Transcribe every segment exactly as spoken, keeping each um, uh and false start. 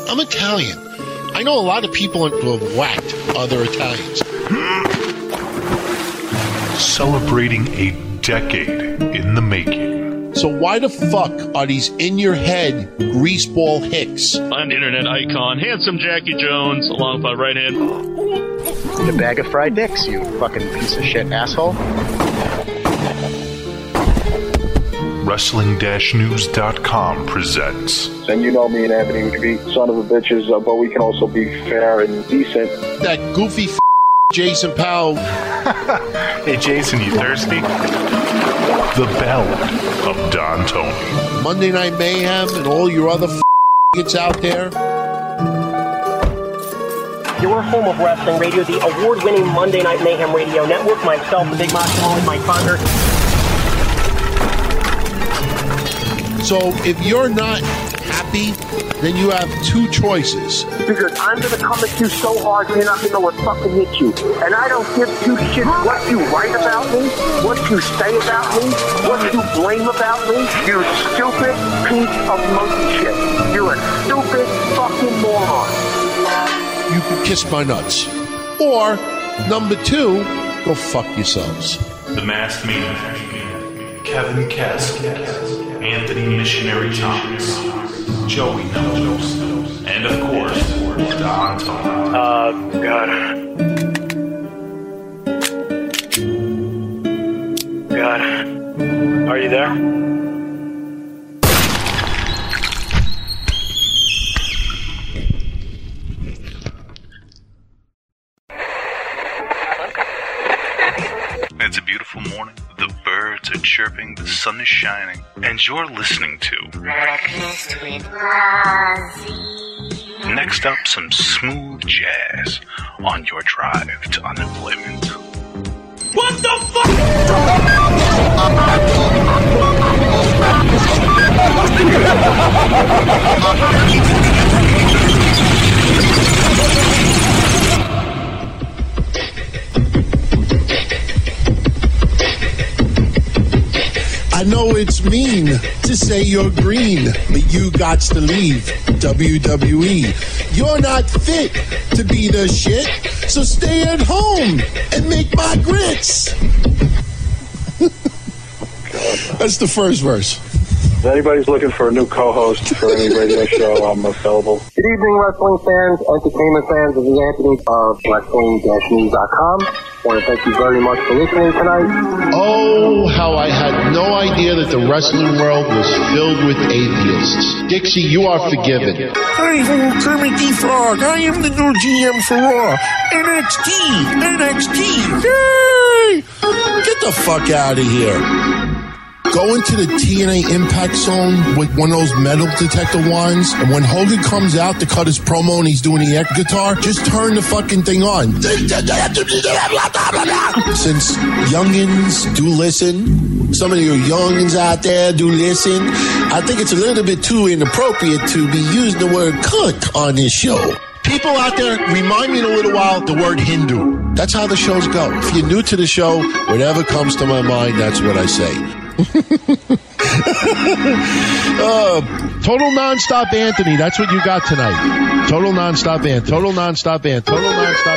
I'm Italian. I know a lot of people who have whacked other Italians. Celebrating a decade in the making. So why the fuck are these in-your-head greaseball hicks? I'm the internet icon, handsome Jackie Jones, along with my right hand. The bag of fried dicks, you fucking piece of shit asshole. Wrestling News dot com presents. And you know me and Anthony, we can be son of a bitches, uh, but we can also be fair and decent. That goofy f- Jason Powell. Hey Jason, you thirsty? The Ballad of Don Tony. Monday Night Mayhem and all your other f***its out there. Your home of wrestling radio, the award-winning Monday Night Mayhem radio network. Myself, the Big Macho, my founder. So if you're not happy, then you have two choices. Because I'm going to come at you so hard you're not going to know what fucking hit you. And I don't give two shits what you write about me, what you say about me, what you blame about me. You stupid piece of monkey shit. You're a stupid fucking moron. You can kiss my nuts. Or, number two, go fuck yourselves. The Masked Man, Kevin Casket, Anthony Missionary Thomas, Joey Knows, and of course, Don Tony. Uh, God. God. Are you there? It's a beautiful morning. The birds are chirping, the sun is shining, and you're listening to Breakfast with Rozzy. Next up, some smooth jazz on your drive to unemployment. What the fuck? I know it's mean to say you're green, but you gots to leave W W E. You're not fit to be the shit, so stay at home and make my grits. That's the first verse. If anybody's looking for a new co-host for any radio show, I'm available. Good evening, wrestling fans, entertainment fans. This is Anthony of Wrestling News dot com. I want to thank you very much for listening tonight. Oh, how I had no idea that the wrestling world was filled with atheists. Dixie, you are forgiven. Hi, I'm Kermit the Frog. I am the new G M for Raw. N X T, N X T. Yay! Get the fuck out of here. Go into the T N A Impact Zone with one of those metal detector wands, and when Hogan comes out to cut his promo and he's doing the air guitar, just turn the fucking thing on. Since youngins do listen, some of your youngins out there do listen, I think it's a little bit too inappropriate to be using the word cunt on this show. People out there, remind me in a little while the word Hindu. That's how the shows go. If you're new to the show, whatever comes to my mind, that's what I say. uh, total nonstop Anthony, that's what you got tonight. Total nonstop Ant, total nonstop Ant, total nonstop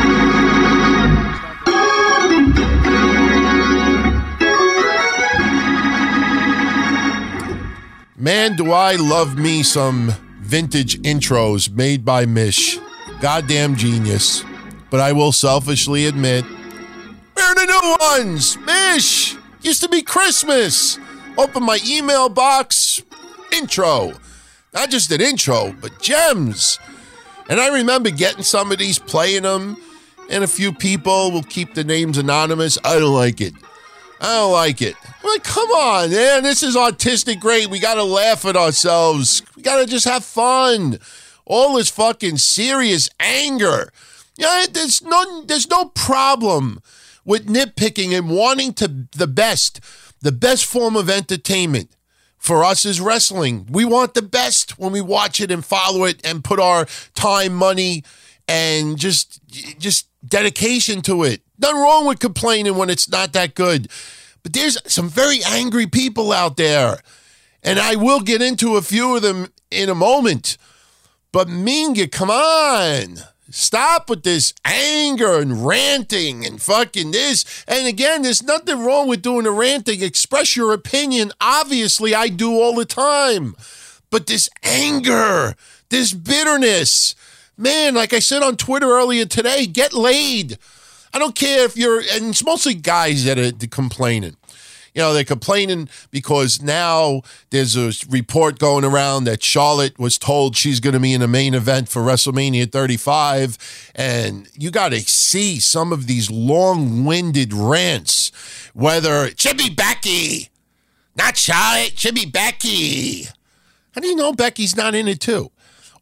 Man, do I love me some vintage intros made by Mish. Goddamn genius. But I will selfishly admit, where are the new ones? Mish! Used to be Christmas. Open my email box. Intro. Not just an intro, but gems. And I remember getting some of these, playing them, and a few people will keep the names anonymous. I don't like it. I don't like it. I'm like, come on, man. This is artistic great. We got to laugh at ourselves. We got to just have fun. All this fucking serious anger. Yeah, there's no, there's no problem with nitpicking and wanting to the best, the best form of entertainment for us is wrestling. We want the best when we watch it and follow it and put our time, money, and just, just dedication to it. Nothing wrong with complaining when it's not that good. But there's some very angry people out there, and I will get into a few of them in a moment. But Minga, come on. Stop with this anger and ranting and fucking this. And again, there's nothing wrong with doing a ranting. Express your opinion. Obviously, I do all the time. But this anger, this bitterness, man, like I said on Twitter earlier today, get laid. I don't care if you're, and it's mostly guys that are complaining. You know, they're complaining because now there's a report going around that Charlotte was told she's going to be in the main event for WrestleMania thirty-five. And you got to see some of these long-winded rants, whether it should be Becky, not Charlotte, it should be Becky. How do you know Becky's not in it too?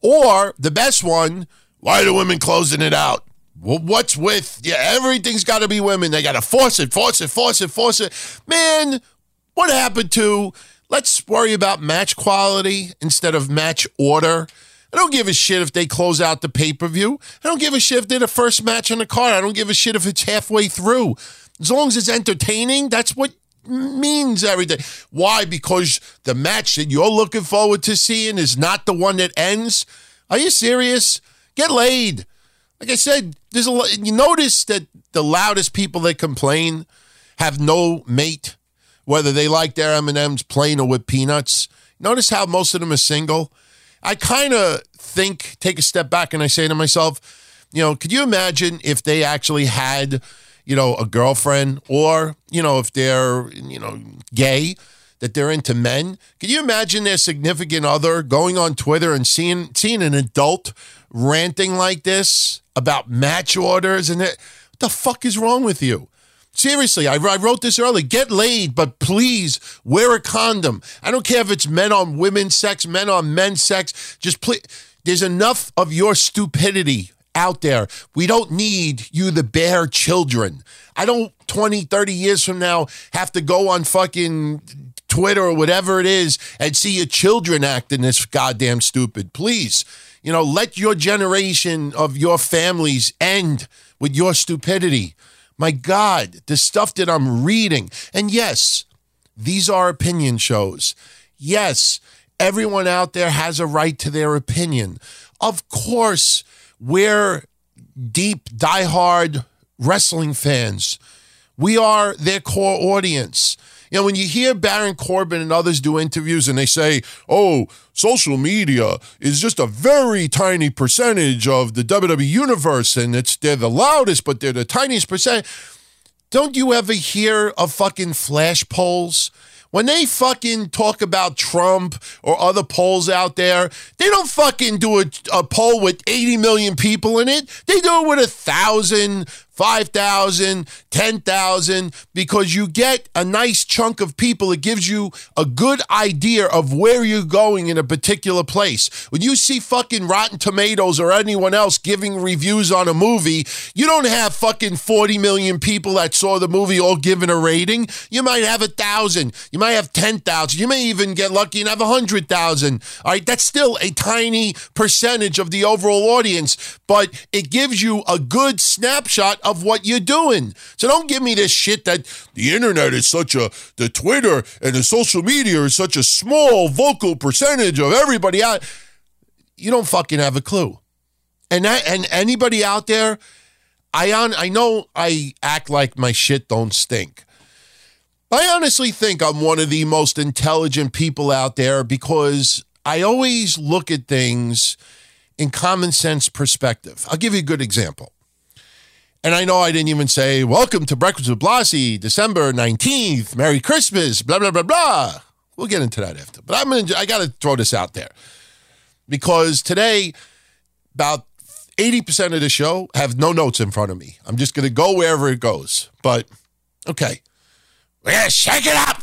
Or the best one, why are the women closing it out? Well, what's with, yeah, everything's got to be women. They got to force it, force it, force it, force it. Man, what happened to, let's worry about match quality instead of match order. I don't give a shit if they close out the pay-per-view. I don't give a shit if they're the first match on the card. I don't give a shit if it's halfway through. As long as it's entertaining, that's what means everything. Why? Because the match that you're looking forward to seeing is not the one that ends? Are you serious? Get laid. Like I said, there's a lot, you notice that the loudest people that complain have no mate, whether they like their M and M's plain or with peanuts. Notice how most of them are single. I kind of think, take a step back and I say to myself, you know, could you imagine if they actually had, you know, a girlfriend or, you know, if they're, you know, gay, that they're into men? Can you imagine their significant other going on Twitter and seeing seeing an adult ranting like this about match orders and it? What the fuck is wrong with you? Seriously, I, I wrote this early. Get laid, but please wear a condom. I don't care if it's men on women's sex, men on men's sex. Just please. There's enough of your stupidity out there. We don't need you to bear children. I don't twenty, thirty years from now have to go on fucking Twitter or whatever it is and see your children acting this goddamn stupid. Please, you know, let your generation of your families end with your stupidity. My God, the stuff that I'm reading. And yes, these are opinion shows. Yes, everyone out there has a right to their opinion. Of course, we're deep, diehard wrestling fans. We are their core audience. You know, when you hear Baron Corbin and others do interviews and they say, oh, social media is just a very tiny percentage of the W W E universe and it's they're the loudest, but they're the tiniest percent. Don't you ever hear of fucking flash polls? When they fucking talk about Trump or other polls out there, they don't fucking do a, a poll with eighty million people in it. They do it with a thousand, five thousand, ten thousand, because you get a nice chunk of people. It gives you a good idea of where you're going in a particular place. When you see fucking Rotten Tomatoes or anyone else giving reviews on a movie, you don't have fucking forty million people that saw the movie all giving a rating. You might have a thousand. You might have ten thousand. You may even get lucky and have a hundred thousand. All right, that's still a tiny percentage of the overall audience, but it gives you a good snapshot of what you're doing. So don't give me this shit that the internet is such a, the Twitter and the social media is such a small vocal percentage of everybody out. You don't fucking have a clue. And that, and anybody out there, I on, I know I act like my shit don't stink. I honestly think I'm one of the most intelligent people out there because I always look at things in common sense perspective. I'll give you a good example. And I know I didn't even say, welcome to Breakfast with Blassie, December nineteenth, Merry Christmas, blah, blah, blah, blah. We'll get into that after. But I'm gonna, I got to throw this out there. Because today, about eighty percent of the show have no notes in front of me. I'm just going to go wherever it goes. But, okay. We're going to shake it up.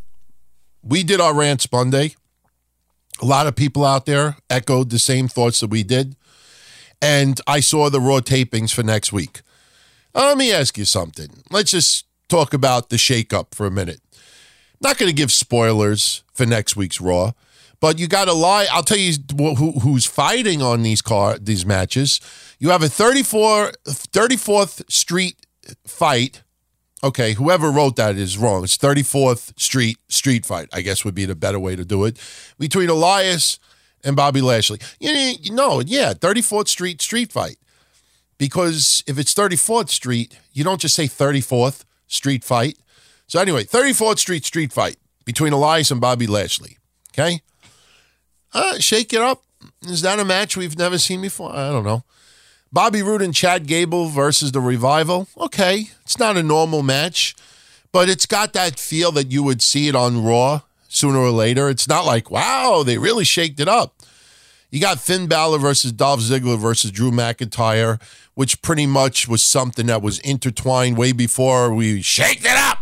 We did our rants Monday. A lot of people out there echoed the same thoughts that we did. And I saw the Raw tapings for next week. Uh, let me ask you something. Let's just talk about the shakeup for a minute. Not going to give spoilers for next week's Raw, but you got to lie. I'll tell you who, who's fighting on these car these matches. You have a thirty-four, thirty-fourth Street fight. Okay, whoever wrote that is wrong. It's thirty-fourth Street street fight, I guess would be the better way to do it, between Elias and Bobby Lashley. You, you know, yeah, thirty-fourth Street street fight. Because if it's thirty-fourth Street, you don't just say thirty-fourth Street fight. So anyway, thirty-fourth Street street fight between Elias and Bobby Lashley. Okay? Uh, shake it up. Is that a match we've never seen before? I don't know. Bobby Roode and Chad Gable versus The Revival. Okay. It's not a normal match, but it's got that feel that you would see it on Raw sooner or later. It's not like, wow, they really shaked it up. You got Finn Balor versus Dolph Ziggler versus Drew McIntyre, which pretty much was something that was intertwined way before we shaked it up.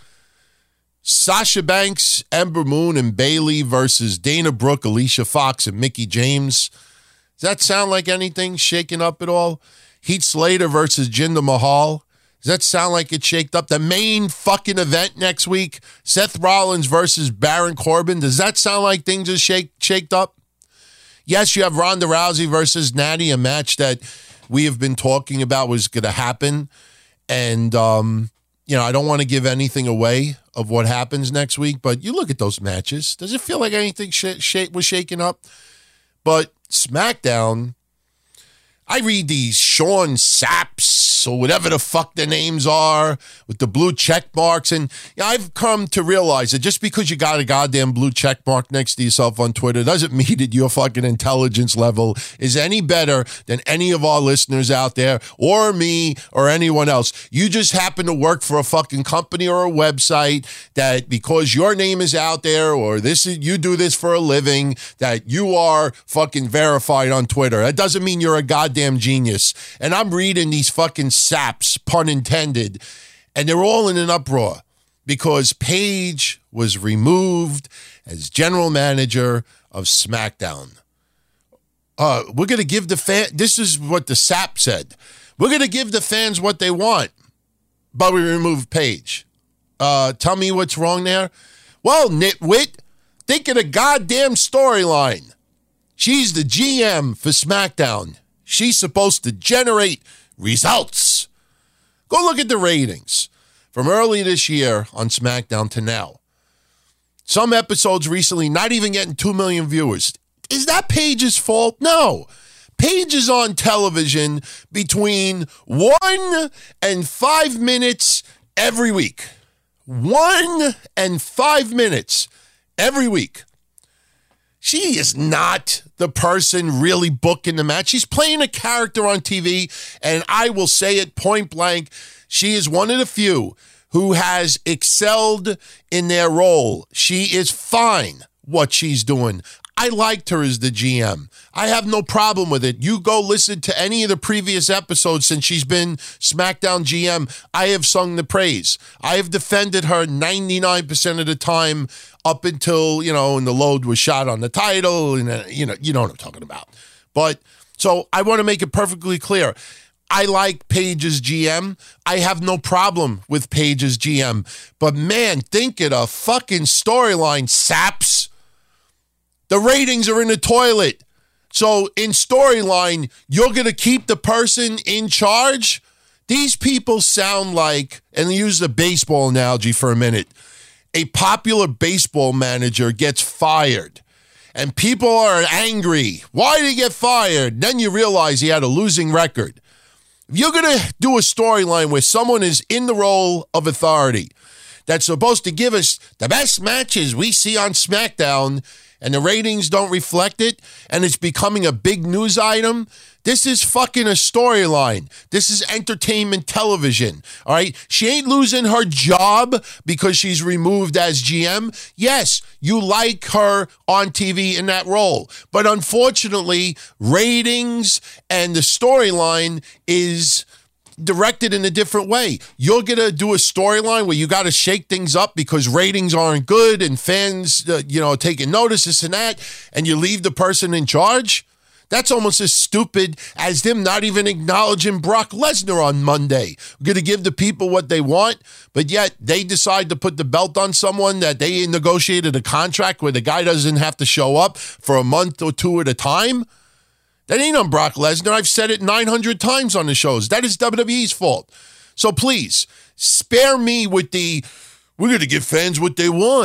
Sasha Banks, Ember Moon, and Bayley versus Dana Brooke, Alicia Fox, and Mickie James. Does that sound like anything shaking up at all? Heath Slater versus Jinder Mahal. Does that sound like it's shaked up? The main fucking event next week, Seth Rollins versus Baron Corbin. Does that sound like things are shake, shaked up? Yes, you have Ronda Rousey versus Natty, a match that we have been talking about was going to happen. And, um, you know, I don't want to give anything away of what happens next week, but you look at those matches. Does it feel like anything sh- sh- was shaken up? But SmackDown, I read these Sean Saps or whatever the fuck their names are with the blue check marks. And you know, I've come to realize that just because you got a goddamn blue check mark next to yourself on Twitter doesn't mean that your fucking intelligence level is any better than any of our listeners out there or me or anyone else. You just happen to work for a fucking company or a website that because your name is out there or this is you do this for a living that you are fucking verified on Twitter. That doesn't mean you're a goddamn genius. And I'm reading these fucking saps, pun intended, and they're all in an uproar because Paige was removed as general manager of SmackDown. Uh, we're going to give the fan, this is what the sap said, we're going to give the fans what they want, but we removed Paige. Uh, tell me what's wrong there. Well, nitwit, think of the goddamn storyline. She's the G M for SmackDown. She's supposed to generate results. Go look at the ratings from early this year on SmackDown to now. Some episodes recently not even getting two million viewers. Is that Paige's fault? No. Paige is on television between one and five minutes every week. One and five minutes every week. She is not the person really booking the match. She's playing a character on T V, and I will say it point blank, she is one of the few who has excelled in their role. She is fine what she's doing. I liked her as the G M. I have no problem with it. You go listen to any of the previous episodes since she's been SmackDown G M. I have sung the praise. I have defended her ninety-nine percent of the time up until, you know, and the load was shot on the title, and, uh, you know, you know what I'm talking about. But, so I want to make it perfectly clear. I like Paige's G M. I have no problem with Paige's G M. But, man, think of the fucking storyline, saps. The ratings are in the toilet. So, in storyline, you're going to keep the person in charge? These people sound like, and use the baseball analogy for a minute, a popular baseball manager gets fired and people are angry. Why did he get fired? Then you realize he had a losing record. If you're going to do a storyline where someone is in the role of authority that's supposed to give us the best matches we see on SmackDown and the ratings don't reflect it and it's becoming a big news item, this is fucking a storyline. This is entertainment television, all right? She ain't losing her job because she's removed as G M. Yes, you like her on T V in that role. But unfortunately, ratings and the storyline is directed in a different way. You're going to do a storyline where you got to shake things up because ratings aren't good and fans, uh, you know, taking notice, this and that, and you leave the person in charge? That's almost as stupid as them not even acknowledging Brock Lesnar on Monday. We're going to give the people what they want, but yet they decide to put the belt on someone that they negotiated a contract where the guy doesn't have to show up for a month or two at a time. That ain't on Brock Lesnar. I've said it nine hundred times on the shows. That is W W E's fault. So please, spare me with the, we're going to give fans what they want.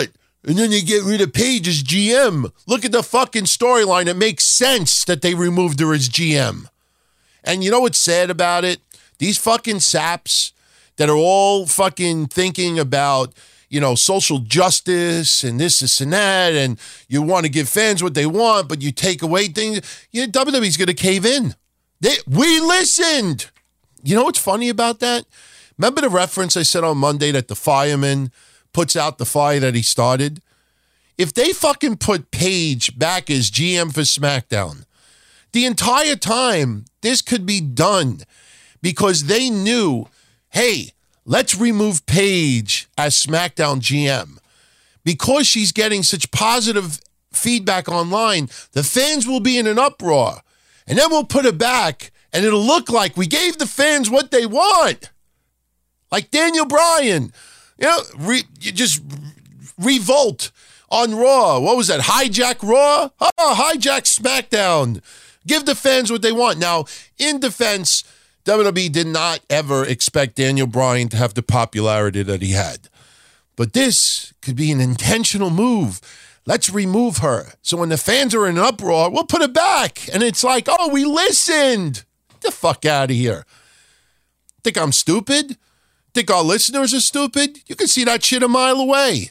And then they get rid of Paige as G M. Look at the fucking storyline. It makes sense that they removed her as G M. And you know what's sad about it? These fucking saps that are all fucking thinking about, you know, social justice and this, this, and that, and you want to give fans what they want, but you take away things. Yeah, W W E's going to cave in. They, we listened. You know what's funny about that? Remember the reference I said on Monday that the fireman puts out the fire that he started? If they fucking put Paige back as G M for SmackDown, the entire time this could be done because they knew, hey, let's remove Paige as SmackDown G M. Because she's getting such positive feedback online, the fans will be in an uproar. And then we'll put her back, and it'll look like we gave the fans what they want. Like Daniel Bryan. You know, re, you just revolt on Raw. What was that? Hijack Raw? Oh, hijack SmackDown. Give the fans what they want. Now, in defense, W W E did not ever expect Daniel Bryan to have the popularity that he had. But this could be an intentional move. Let's remove her. So when the fans are in an uproar, we'll put her back. And it's like, oh, we listened. Get the fuck out of here. Think I'm stupid? Think our listeners are stupid? You can see that shit a mile away.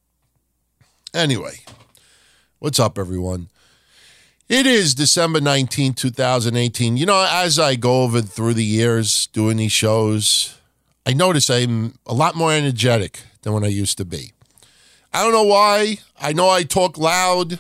Anyway, what's up, everyone? It is December nineteenth, twenty eighteen. You know, as I go over through the years doing these shows, I notice I'm a lot more energetic than when I used to be. I don't know why. I know I talk loud.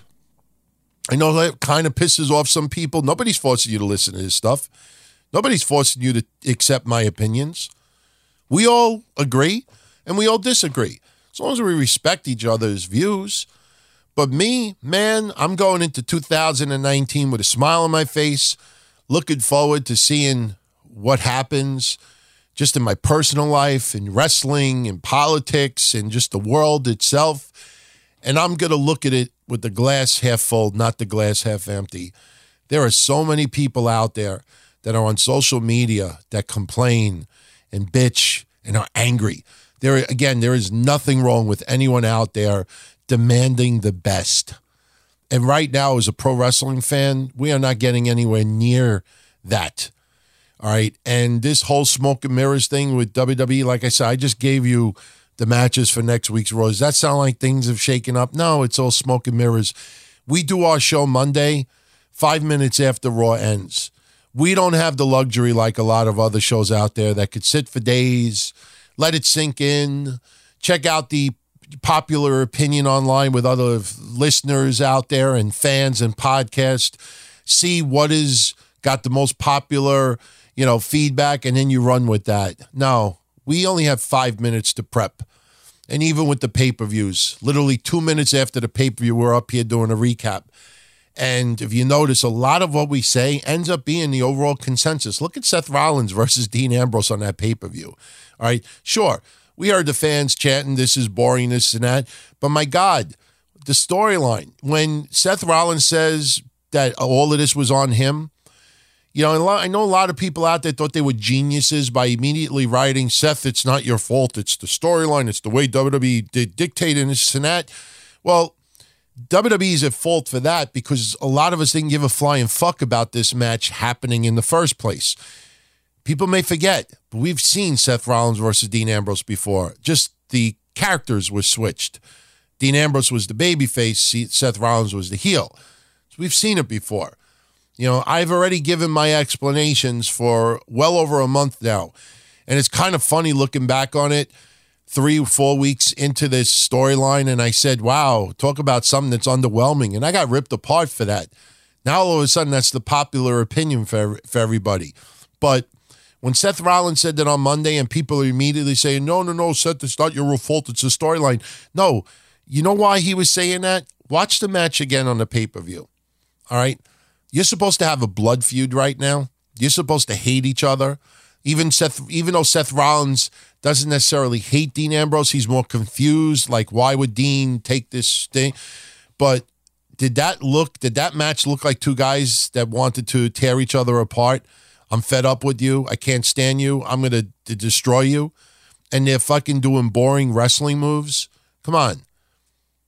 I know that kind of pisses off some people. Nobody's forcing you to listen to this stuff. Nobody's forcing you to accept my opinions. We all agree and we all disagree. As long as we respect each other's views. But me, man, I'm going into two thousand nineteen with a smile on my face, looking forward to seeing what happens just in my personal life, in wrestling, in politics, and just the world itself. And I'm going to look at it with the glass half full, not the glass half empty. There are so many people out there that are on social media that complain and bitch and are angry. There, again, there is nothing wrong with anyone out there demanding the best. And right now, as a pro wrestling fan, we are not getting anywhere near that. All right. And this whole smoke and mirrors thing with W W E, like I said, I just gave you the matches for next week's Raw. Does that sound like things have shaken up? No, it's all smoke and mirrors. We do our show Monday, five minutes after Raw ends. We don't have the luxury like a lot of other shows out there that could sit for days, let it sink in, check out the popular opinion online with other listeners out there and fans and podcasts, see what is got the most popular, you know, feedback, and then you run with that. No, we only have five minutes to prep. And even with the pay-per-views, literally two minutes after the pay-per-view, we're up here doing a recap. And if you notice, a lot of what we say ends up being the overall consensus. Look at Seth Rollins versus Dean Ambrose on that pay-per-view. All right, sure, we heard the fans chanting, this is boring, this and that. But my God, the storyline, when Seth Rollins says that all of this was on him, you know, I know a lot of people out there thought they were geniuses by immediately writing, Seth, it's not your fault. It's the storyline. It's the way W W E did dictate and this and that. Well, W W E is at fault for that because a lot of us didn't give a flying fuck about this match happening in the first place. People may forget, but we've seen Seth Rollins versus Dean Ambrose before. Just the characters were switched. Dean Ambrose was the babyface. Seth Rollins was the heel. So we've seen it before. You know, I've already given my explanations for well over a month now. And it's kind of funny looking back on it three or four weeks into this storyline. And I said, wow, talk about something that's underwhelming. And I got ripped apart for that. Now, all of a sudden, that's the popular opinion for, for everybody. But when Seth Rollins said that on Monday and people are immediately saying, no, no, no, Seth, it's not your real fault. It's a storyline. No, you know why he was saying that? Watch the match again on the pay-per-view. All right? You're supposed to have a blood feud right now. You're supposed to hate each other. Even Seth, even though Seth Rollins doesn't necessarily hate Dean Ambrose, he's more confused. Like, why would Dean take this thing? But did that look, did that match look like two guys that wanted to tear each other apart? I'm fed up with you. I can't stand you. I'm going to, to destroy you. And they're fucking doing boring wrestling moves. Come on.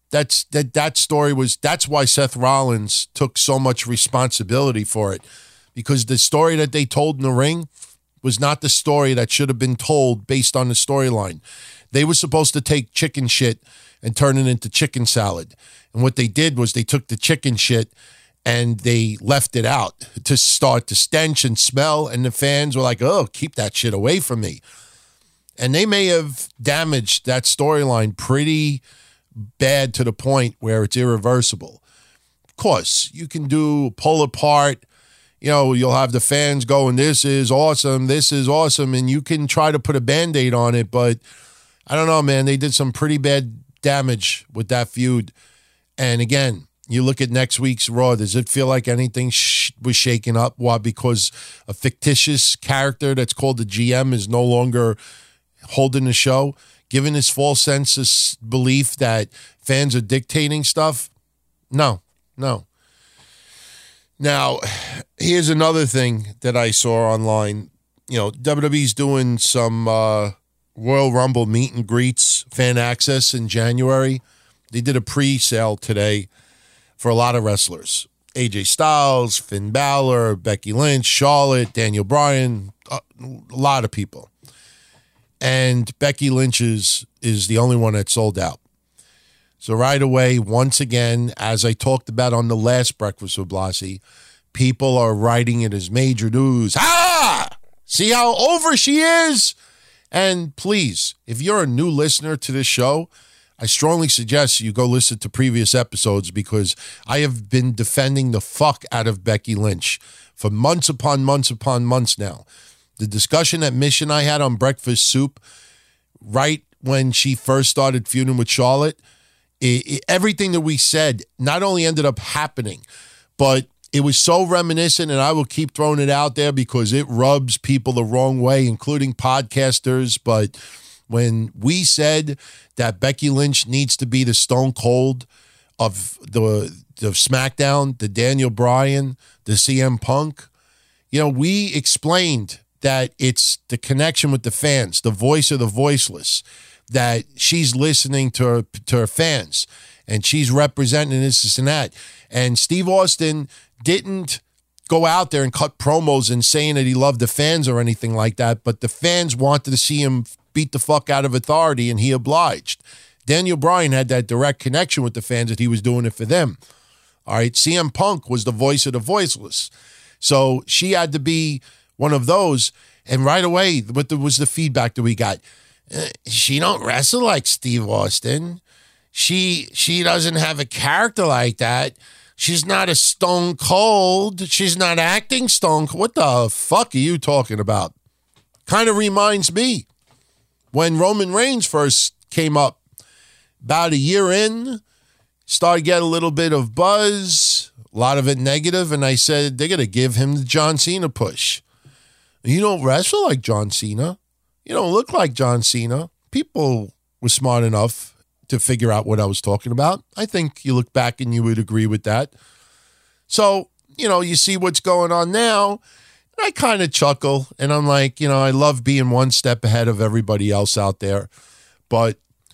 That's that that story was that's why Seth Rollins took so much responsibility for it, because the story that they told in the ring was not the story that should have been told based on the storyline. They were supposed to take chicken shit and turn it into chicken salad. And what they did was they took the chicken shit and they left it out to start to stench and smell, and the fans were like, oh, keep that shit away from me. And they may have damaged that storyline pretty bad to the point where it's irreversible. Of course, you can do pull apart, you know, you'll have the fans going, this is awesome, this is awesome, and you can try to put a Band-Aid on it, but I don't know, man, they did some pretty bad damage with that feud. And again, you look at next week's Raw, does it feel like anything sh- was shaken up? Why? Because a fictitious character that's called the G M is no longer holding the show, giving this false sense of belief that fans are dictating stuff? No, no. Now, here's another thing that I saw online. You know, W W E's doing some uh, Royal Rumble meet and greets, fan access in January. They did a pre-sale today for a lot of wrestlers. A J Styles, Finn Balor, Becky Lynch, Charlotte, Daniel Bryan, a lot of people. And Becky Lynch's is the only one that sold out. So right away, once again, as I talked about on the last Breakfast with Blassie, people are writing it as major news. Ah! See how over she is? And please, if you're a new listener to this show, I strongly suggest you go listen to previous episodes, because I have been defending the fuck out of Becky Lynch for months upon months upon months now. The discussion that Mish and I had on Breakfast Soup, right when she first started feuding with Charlotte, it, it, everything that we said not only ended up happening, but it was so reminiscent, and I will keep throwing it out there because it rubs people the wrong way, including podcasters. But when we said that Becky Lynch needs to be the Stone Cold of the, the SmackDown, the Daniel Bryan, the C M Punk, you know, we explained that it's the connection with the fans, the voice of the voiceless, that she's listening to her, to her fans, and she's representing this, this, and that. And Steve Austin didn't go out there and cut promos and saying that he loved the fans or anything like that, but the fans wanted to see him beat the fuck out of authority, and he obliged. Daniel Bryan had that direct connection with the fans that he was doing it for them. All right, C M Punk was the voice of the voiceless. So she had to be one of those. And right away, what was the feedback that we got? Uh, she don't wrestle like Steve Austin. She she doesn't have a character like that. She's not a Stone Cold. She's not acting Stone Cold. What the fuck are you talking about? Kind of reminds me when Roman Reigns first came up, about a year in, started getting a little bit of buzz, a lot of it negative, and I said, they're going to give him the John Cena push. You don't wrestle like John Cena. You don't look like John Cena. People were smart enough to figure out what I was talking about. I think you look back and you would agree with that. So, you know, you see what's going on now, and I kind of chuckle, and I'm like, you know, I love being one step ahead of everybody else out there. But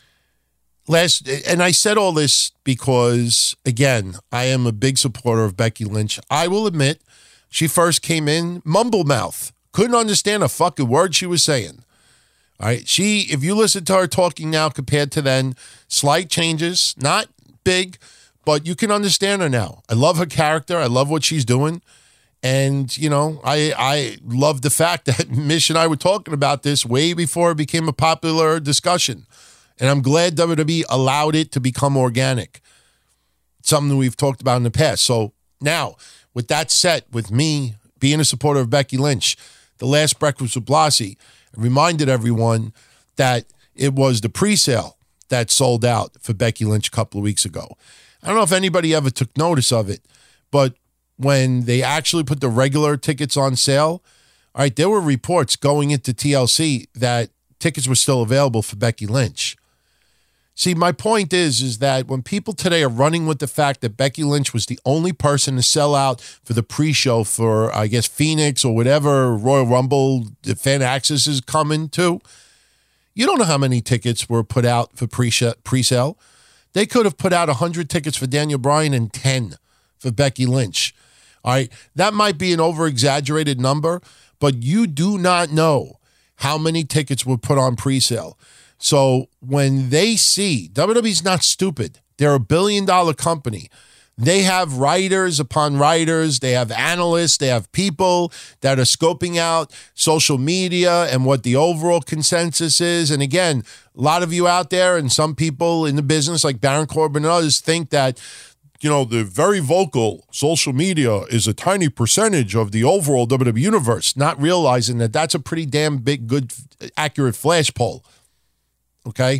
last, and I said all this because, again, I am a big supporter of Becky Lynch. I will admit, she first came in mumble mouth. Couldn't understand a fucking word she was saying. All right, she, if you listen to her talking now compared to then, slight changes, not big, but you can understand her now. I love her character. I love what she's doing. And, you know, I I love the fact that Mish and I were talking about this way before it became a popular discussion. And I'm glad W W E allowed it to become organic. Something that we've talked about in the past. So now, with that said, with me being a supporter of Becky Lynch, the last Breakfast with Blassie reminded everyone that it was the pre-sale that sold out for Becky Lynch a couple of weeks ago. I don't know if anybody ever took notice of it, but when they actually put the regular tickets on sale, all right, there were reports going into T L C that tickets were still available for Becky Lynch. See, my point is, is that when people today are running with the fact that Becky Lynch was the only person to sell out for the pre-show for, I guess, Phoenix or whatever Royal Rumble the fan access is coming to, you don't know how many tickets were put out for pre-sale. They could have put out one hundred tickets for Daniel Bryan and ten for Becky Lynch. All right, that might be an over-exaggerated number, but you do not know how many tickets were put on pre-sale. So when they see, W W E's not stupid. They're a billion-dollar company. They have writers upon writers. They have analysts. They have people that are scoping out social media and what the overall consensus is. And again, a lot of you out there and some people in the business like Baron Corbin and others think that, you know, the very vocal social media is a tiny percentage of the overall W W E universe, not realizing that that's a pretty damn big, good, accurate flash poll. Okay?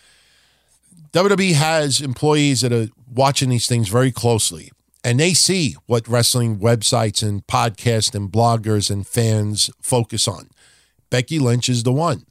W W E has employees that are watching these things very closely, and they see what wrestling websites and podcasts and bloggers and fans focus on. Becky Lynch is the one.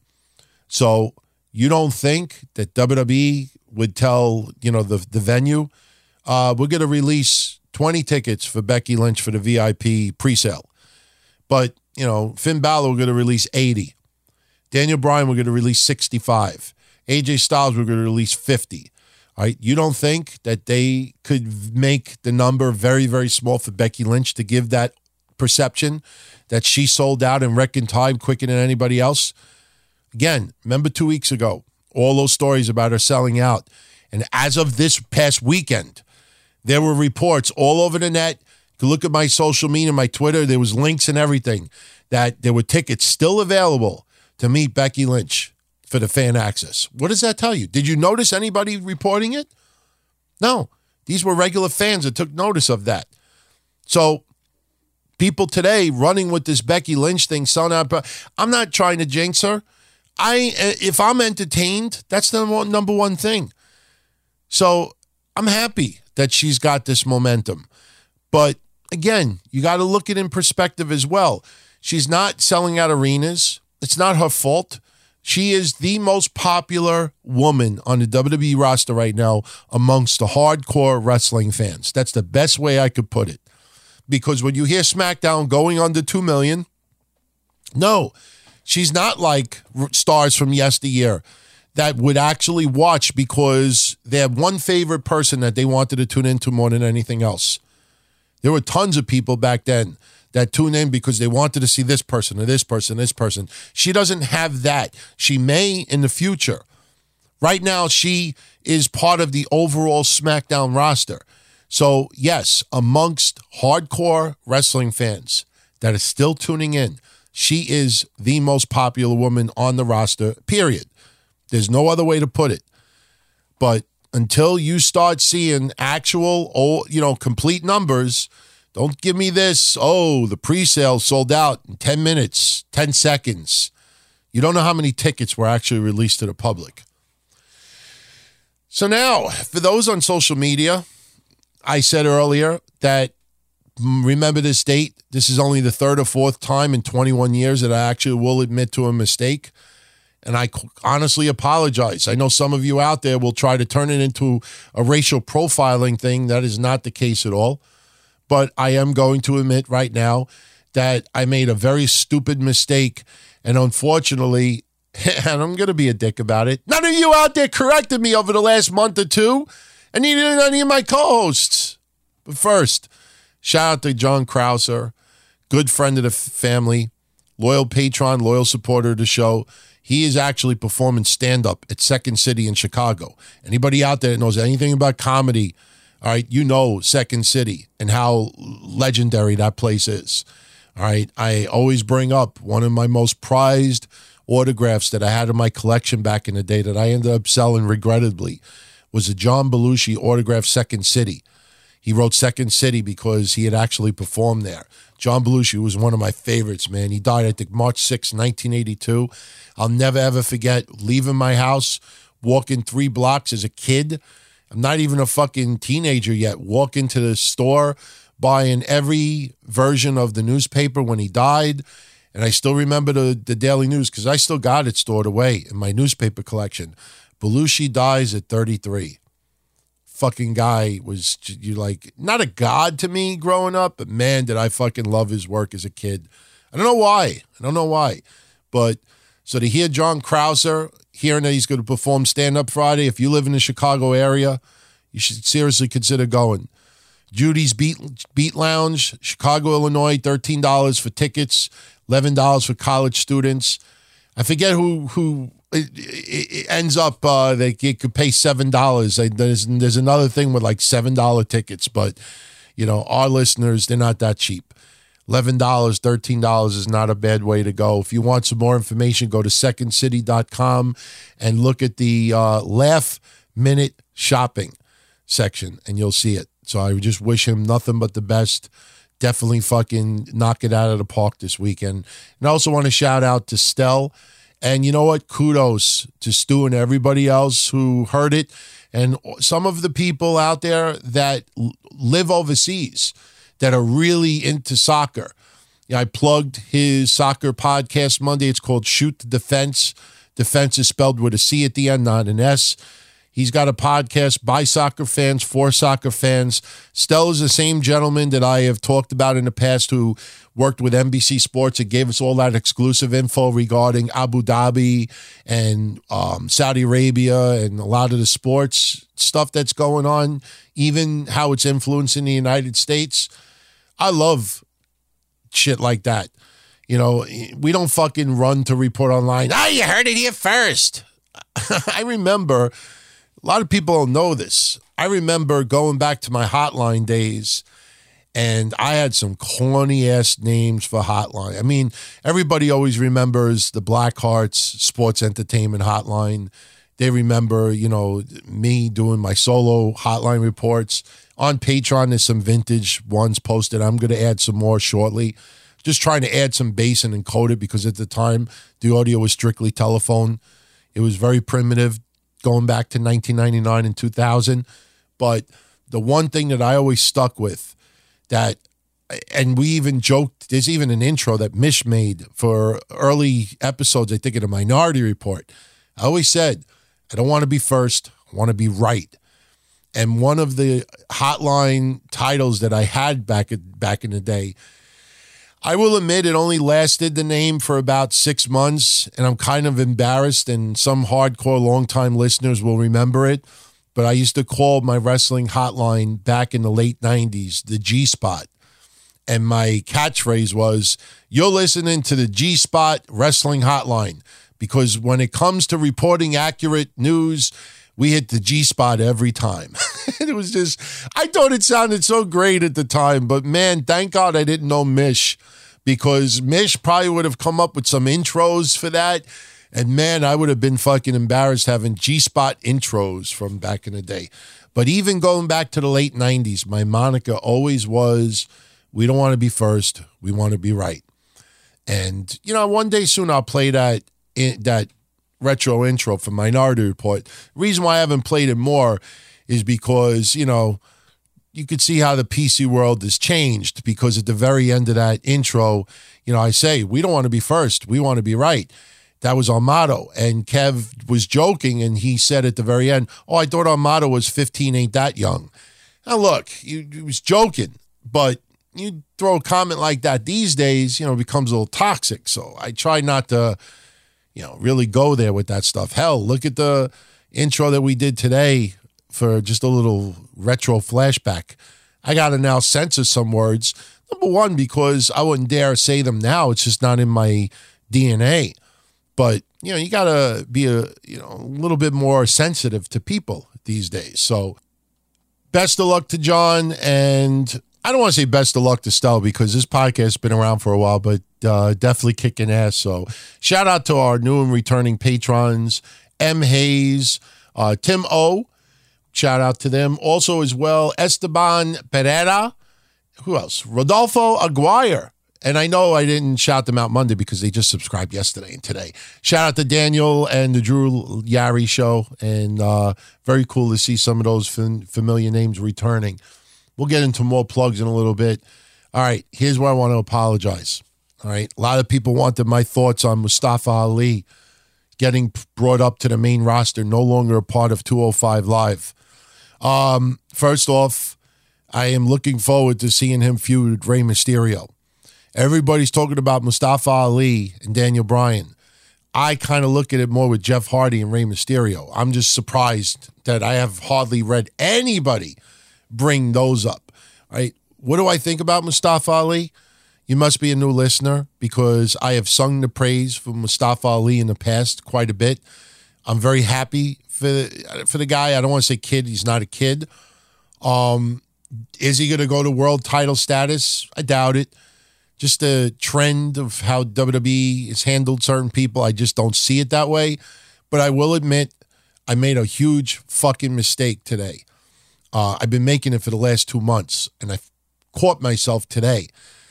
So you don't think that W W E would tell, you know, the, the venue, uh, we're going to release twenty tickets for Becky Lynch for the V I P presale. But, you know, Finn Balor, we're going to release eighty. Daniel Bryan, we're going to release sixty-five. A J Styles, we're going to release fifty. All right, you don't think that they could make the number very, very small for Becky Lynch to give that perception that she sold out in record time quicker than anybody else? Again, remember two weeks ago, all those stories about her selling out. And as of this past weekend, there were reports all over the net. You can look at my social media, my Twitter, there was links and everything, that there were tickets still available to meet Becky Lynch for the fan access. What does that tell you? Did you notice anybody reporting it? No. These were regular fans that took notice of that. So people today running with this Becky Lynch thing, selling out. I'm not trying to jinx her. I, if I'm entertained, that's the number one thing. So I'm happy that she's got this momentum. But again, you got to look at it in perspective as well. She's not selling out arenas. It's not her fault. She is the most popular woman on the W W E roster right now amongst the hardcore wrestling fans. That's the best way I could put it. Because when you hear SmackDown going under two million, no, she's not like stars from yesteryear that would actually watch because they have one favorite person that they wanted to tune into more than anything else. There were tons of people back then that tune in because they wanted to see this person or this person, this person. She doesn't have that. She may in the future. Right now, she is part of the overall SmackDown roster. So, yes, amongst hardcore wrestling fans that are still tuning in, she is the most popular woman on the roster, period. There's no other way to put it. But until you start seeing actual, you know, complete numbers, don't give me this, oh, the pre-sale sold out in ten minutes, ten seconds. You don't know how many tickets were actually released to the public. So now, for those on social media, I said earlier that, remember this date, this is only the third or fourth time in twenty-one years that I actually will admit to a mistake. And I honestly apologize. I know some of you out there will try to turn it into a racial profiling thing. That is not the case at all. But I am going to admit right now that I made a very stupid mistake. And unfortunately, and I'm going to be a dick about it, none of you out there corrected me over the last month or two. And neither did any of my co-hosts. But first, shout out to John Krauser, good friend of the family, loyal patron, loyal supporter of the show. He is actually performing stand-up at Second City in Chicago. Anybody out there that knows anything about comedy, all right, you know Second City and how legendary that place is. All right, I always bring up one of my most prized autographs that I had in my collection back in the day that I ended up selling regrettably was a John Belushi autograph, Second City. He wrote Second City because he had actually performed there. John Belushi was one of my favorites, man. He died, I think, March sixth, nineteen eighty-two. I'll never, ever forget leaving my house, walking three blocks as a kid. I'm not even a fucking teenager yet. Walking to the store, buying every version of the newspaper when he died. And I still remember the, the Daily News because I still got it stored away in my newspaper collection. Belushi dies at thirty-three. Fucking guy was, you like, not a god to me growing up, but man, did I fucking love his work as a kid. I don't know why. I don't know why. But so to hear John Krauser, hearing that he's going to perform stand-up Friday. If you live in the Chicago area, you should seriously consider going. Judy's Beat Beat Lounge, Chicago, Illinois, thirteen dollars for tickets, eleven dollars for college students. I forget who who it, it ends up uh, they could pay seven dollars. There's, there's another thing with like seven dollars tickets, but, you know, our listeners, they're not that cheap. eleven dollars, thirteen dollars is not a bad way to go. If you want some more information, go to second city dot com and look at the uh, Laugh Minute Shopping section, and you'll see it. So I just wish him nothing but the best. Definitely fucking knock it out of the park this weekend. And I also want to shout out to Stell. And you know what? Kudos to Stu and everybody else who heard it. And some of the people out there that live overseas that are really into soccer. Yeah, I plugged his soccer podcast Monday. It's called Shoot the Defense. Defense is spelled with a C at the end, not an S. He's got a podcast by soccer fans, for soccer fans. Stell is the same gentleman that I have talked about in the past who worked with N B C Sports and gave us all that exclusive info regarding Abu Dhabi and um, Saudi Arabia and a lot of the sports stuff that's going on, even how it's influencing the United States. I love shit like that. You know, we don't fucking run to report online. Ah, you heard it here first. I remember... A lot of people don't know this. I remember going back to my hotline days, and I had some corny-ass names for hotline. I mean, everybody always remembers the Black Hearts Sports Entertainment Hotline. They remember, you know, me doing my solo hotline reports. On Patreon, there's some vintage ones posted. I'm going to add some more shortly. Just trying to add some bass and encode it because at the time, the audio was strictly telephone. It was very primitive, going back to nineteen ninety-nine and two thousand. But the one thing that I always stuck with that, and we even joked, there's even an intro that Mish made for early episodes, I think, of the Minority Report. I always said, I don't want to be first, I want to be right. And one of the hotline titles that I had back, at, back in the day, I will admit it only lasted the name for about six months, and I'm kind of embarrassed, and some hardcore longtime listeners will remember it, but I used to call my wrestling hotline back in the late nineties the G-Spot, and my catchphrase was, you're listening to the G-Spot Wrestling Hotline, because when it comes to reporting accurate news, we hit the G-Spot every time. It was just, I thought it sounded so great at the time, but man, thank God I didn't know Mish, because Mish probably would have come up with some intros for that, and man, I would have been fucking embarrassed having G-Spot intros from back in the day. But even going back to the late nineties, my moniker always was, we don't want to be first, we want to be right. And, you know, one day soon I'll play that that retro intro for Minority Report. The reason why I haven't played it more is because, you know, you could see how the P C world has changed, because at the very end of that intro, you know, I say, we don't want to be first, we want to be right. That was our motto. And Kev was joking, and he said at the very end, oh, I thought our motto was fifteen ain't that young. Now, look, he, he was joking, but you throw a comment like that these days, you know, it becomes a little toxic. So I try not to, you know, really go there with that stuff. Hell, look at the intro that we did today for just a little retro flashback. I got to now censor some words. Number one, because I wouldn't dare say them now. It's just not in my D N A. But, you know, you got to be a, you know, a little bit more sensitive to people these days. So best of luck to John. And I don't want to say best of luck to Stella, because this podcast has been around for a while, but uh, definitely kicking ass. So shout out to our new and returning patrons, M. Hayes, uh, Tim O. Shout out to them. Also as well, Esteban Pereira. Who else? Rodolfo Aguirre. And I know I didn't shout them out Monday because they just subscribed yesterday and today. Shout out to Daniel and the Drew Yari show. And uh, very cool to see some of those fam- familiar names returning. We'll get into more plugs in a little bit. All right, here's where I want to apologize. All right, a lot of people wanted my thoughts on Mustafa Ali getting brought up to the main roster, no longer a part of two oh five Live. Um, first off, I am looking forward to seeing him feud with Rey Mysterio. Everybody's talking about Mustafa Ali and Daniel Bryan. I kind of look at it more with Jeff Hardy and Rey Mysterio. I'm just surprised that I have hardly read anybody bring those up, right? What do I think about Mustafa Ali? You must be a new listener because I have sung the praise for Mustafa Ali in the past quite a bit. I'm very happy for, for the guy. I don't want to say kid. He's not a kid. Um, is he going to go to world title status? I doubt it. Just the trend of how W W E has handled certain people, I just don't see it that way. But I will admit, I made a huge fucking mistake today. Uh, I've been making it for the last two months, and I caught myself today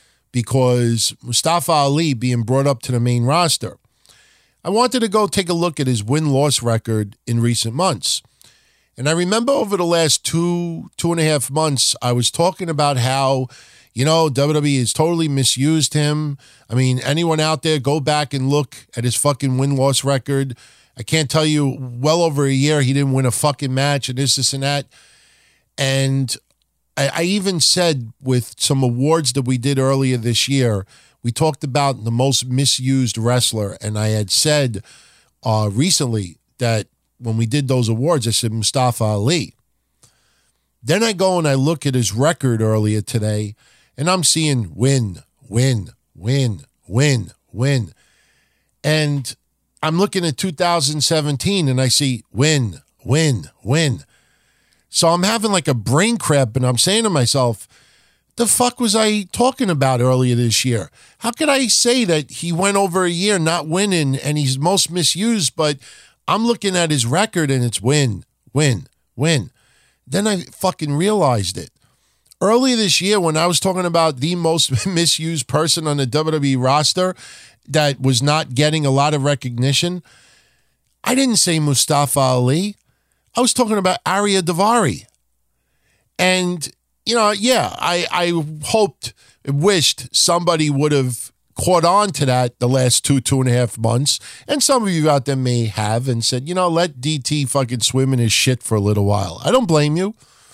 because Mustafa Ali being brought up to the main roster, I wanted to go take a look at his win-loss record in recent months. And I remember over the last two, two and a half months, I was talking about how, you know, W W E has totally misused him. I mean, anyone out there, go back and look at his fucking win-loss record. I can't tell you, well over a year, he didn't win a fucking match and this, this, and that. And I, I even said with some awards that we did earlier this year, we talked about the most misused wrestler. And I had said uh, recently that when we did those awards, I said Mustafa Ali. Then I go and I look at his record earlier today, and I'm seeing win, win, win, win, win. And I'm looking at two thousand seventeen, and I see win, win, win. So I'm having like a brain cramp, and I'm saying to myself, the fuck was I talking about earlier this year? How could I say that he went over a year not winning and he's most misused, but I'm looking at his record and it's win, win, win. Then I fucking realized it. Earlier this year when I was talking about the most misused person on the W W E roster that was not getting a lot of recognition, I didn't say Mustafa Ali. I was talking about Arya Davari. And, you know, yeah, I, I hoped, wished somebody would have caught on to that the last two, two and a half months. And some of you out there may have and said, you know, let D T fucking swim in his shit for a little while. I don't blame you.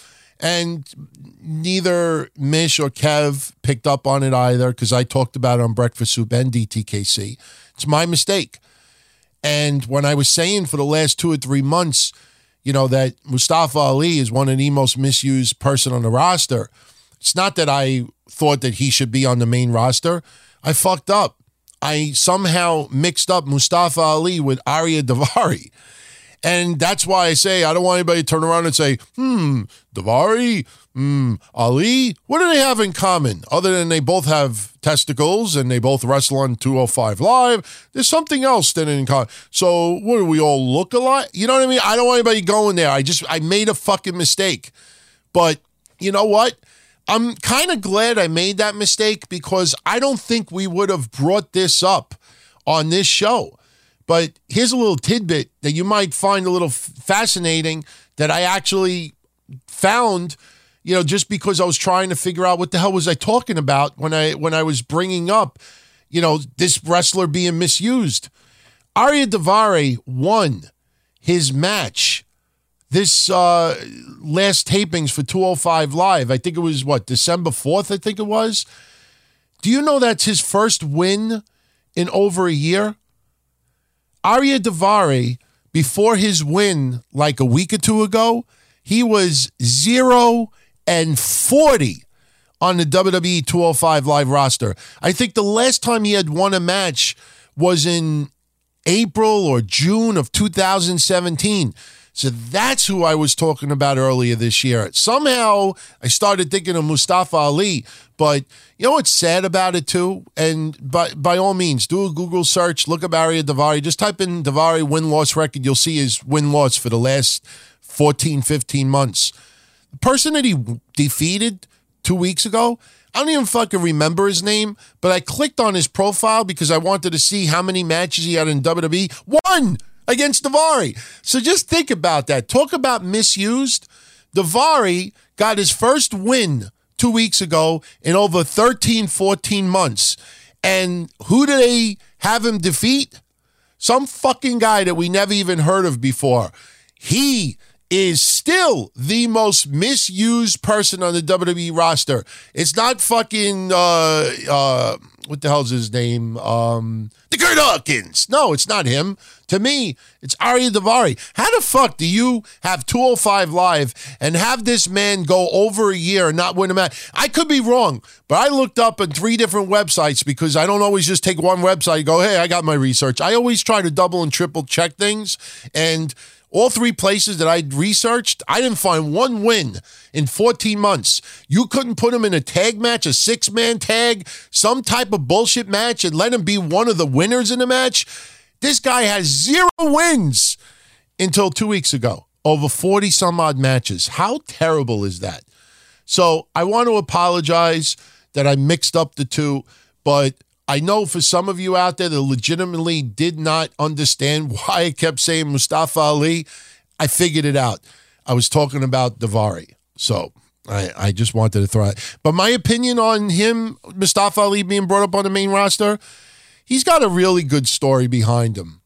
And neither Mish or Kev picked up on it either because I talked about it on Breakfast Soup and D T K C. It's my mistake. And when I was saying for the last two or three months, you know, that Mustafa Ali is one of the most misused person on the roster, it's not that I thought that he should be on the main roster. I fucked up. I somehow mixed up Mustafa Ali with Arya Davari. And that's why I say I don't want anybody to turn around and say, hmm, Davari, hmm, Ali, what do they have in common? Other than they both have testicles and they both wrestle on two oh five Live, there's something else that in common. So what do we all look alike? You know what I mean? I don't want anybody going there. I just, I made a fucking mistake. But you know what? I'm kind of glad I made that mistake because I don't think we would have brought this up on this show. But here's a little tidbit that you might find a little fascinating that I actually found, you know, just because I was trying to figure out what the hell was I talking about when I when I was bringing up, you know, this wrestler being misused. Arya Davari won his match this uh, last tapings for two oh five Live. I think it was, what, December fourth, I think it was. Do you know that's his first win in over a year? Arya Davari, before his win like a week or two ago, he was zero and forty on the W W E two oh five Live roster. I think the last time he had won a match was in April or June of two thousand seventeen. So that's who I was talking about earlier this year. Somehow I started thinking of Mustafa Ali, but you know what's sad about it too? And by, by all means, do a Google search, look up Arya Davari, just type in Davari win-loss record. You'll see his win-loss for the last fourteen, fifteen months. The person that he defeated two weeks ago, I don't even fucking remember his name, but I clicked on his profile because I wanted to see how many matches he had in W W E. One! Against Davari. So just think about that. Talk about misused. Davari got his first win two weeks ago in over thirteen, fourteen months. And who do they have him defeat? Some fucking guy that we never even heard of before. He is still the most misused person on the W W E roster. It's not fucking uh, uh, what the hell's his name? Um, the Kurt Hawkins. No, it's not him. To me, it's Arya Davari. How the fuck do you have two oh five Live and have this man go over a year and not win a match? I could be wrong, but I looked up on three different websites because I don't always just take one website and go, hey, I got my research. I always try to double and triple check things, and all three places that I researched, I didn't find one win in fourteen months. You couldn't put him in a tag match, a six-man tag, some type of bullshit match, and let him be one of the winners in the match. This guy has zero wins until two weeks ago, over forty-some-odd matches. How terrible is that? So I want to apologize that I mixed up the two, but I know for some of you out there that legitimately did not understand why I kept saying Mustafa Ali, I figured it out. I was talking about Davari. So I, I just wanted to throw it. But my opinion on him, Mustafa Ali being brought up on the main roster, he's got a really good story behind him.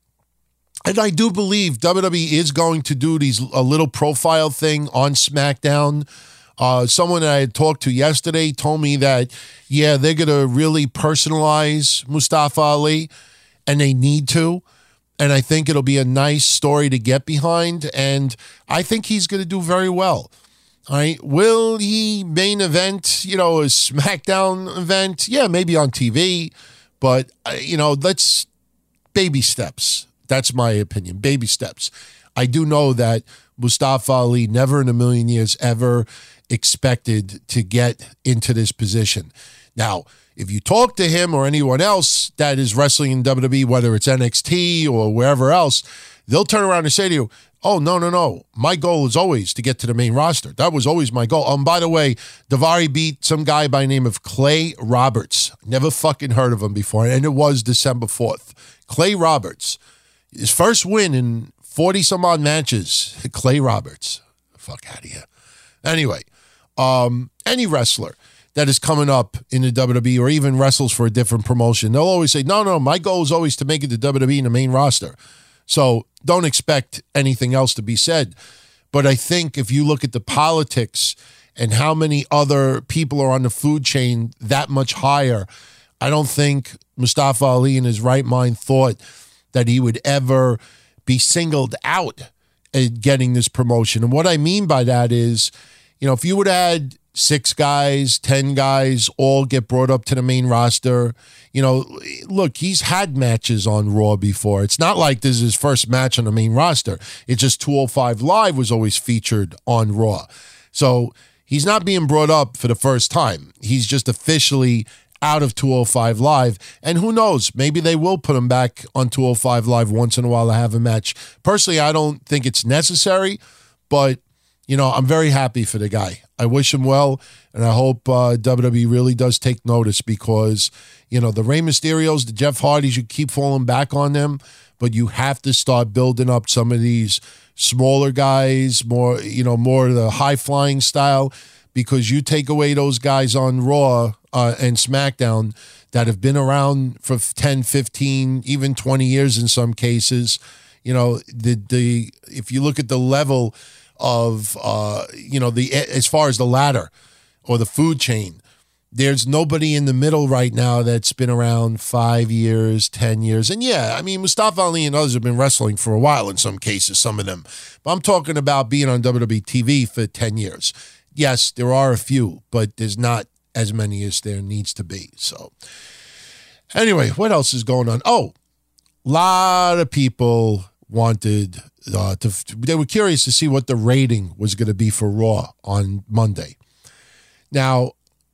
And I do believe W W E is going to do these a little profile thing on SmackDown. Uh, someone that I had talked to yesterday told me that, yeah, they're going to really personalize Mustafa Ali, and they need to. And I think it'll be a nice story to get behind, and I think he's going to do very well. All right. Will he main event, you know, a SmackDown event? Yeah, maybe on T V, but, uh, you know, let's baby steps. That's my opinion. Baby steps. I do know that Mustafa Ali never in a million years ever expected to get into this position. Now, if you talk to him or anyone else that is wrestling in W W E, whether it's N X T or wherever else, they'll turn around and say to you, oh, no, no, no. My goal is always to get to the main roster. That was always my goal. Um, by the way, Davari beat some guy by the name of Clay Roberts. Never fucking heard of him before, and it was December fourth. Clay Roberts. His first win in forty-some-odd matches. Clay Roberts. Fuck out of here. Anyway, um, any wrestler that is coming up in the W W E or even wrestles for a different promotion, they'll always say, no, no, my goal is always to make it to W W E in the main roster. So don't expect anything else to be said. But I think if you look at the politics and how many other people are on the food chain that much higher, I don't think Mustafa Ali in his right mind thought that he would ever be singled out at getting this promotion. And what I mean by that is, you know, if you would add six guys, ten guys, all get brought up to the main roster, you know, look, he's had matches on Raw before. It's not like this is his first match on the main roster. It's just two oh five Live was always featured on Raw. So he's not being brought up for the first time. He's just officially out of two oh five Live. And who knows, maybe they will put him back on two oh five Live once in a while to have a match. Personally, I don't think it's necessary, but, you know, I'm very happy for the guy. I wish him well, and I hope uh, W W E really does take notice because, you know, the Rey Mysterios, the Jeff Hardys, you keep falling back on them, but you have to start building up some of these smaller guys, more, you know, more of the high-flying style, because you take away those guys on Raw uh, and SmackDown that have been around for ten, fifteen, even twenty years in some cases. You know, the the if you look at the level of, uh, you know, the as far as the ladder or the food chain, there's nobody in the middle right now that's been around five years, ten years. And yeah, I mean, Mustafa Ali and others have been wrestling for a while in some cases, some of them. But I'm talking about being on W W E T V for ten years. Yes, there are a few, but there's not as many as there needs to be. So anyway, what else is going on? Oh, a lot of people wanted uh, to, they were curious to see what the rating was going to be for Raw on Monday. Now,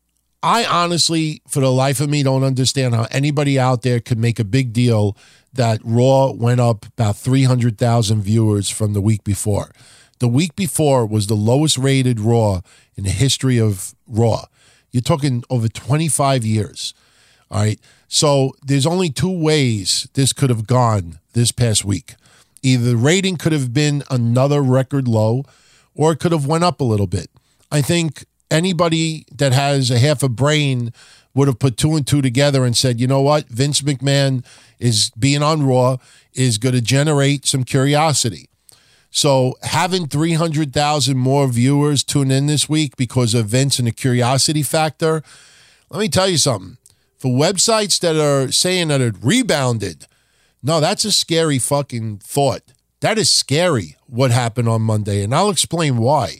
I honestly, for the life of me, don't understand how anybody out there could make a big deal that Raw went up about three hundred thousand viewers from the week before. The week before was the lowest rated Raw in the history of Raw. You're talking over twenty-five years. All right. So there's only two ways this could have gone this past week. Either the rating could have been another record low, or it could have went up a little bit. I think anybody that has a half a brain would have put two and two together and said, you know what, Vince McMahon is being on Raw is going to generate some curiosity. So having three hundred thousand more viewers tune in this week because of Vince and the curiosity factor, let me tell you something. For websites that are saying that it rebounded, no, that's a scary fucking thought. That is scary what happened on Monday, and I'll explain why.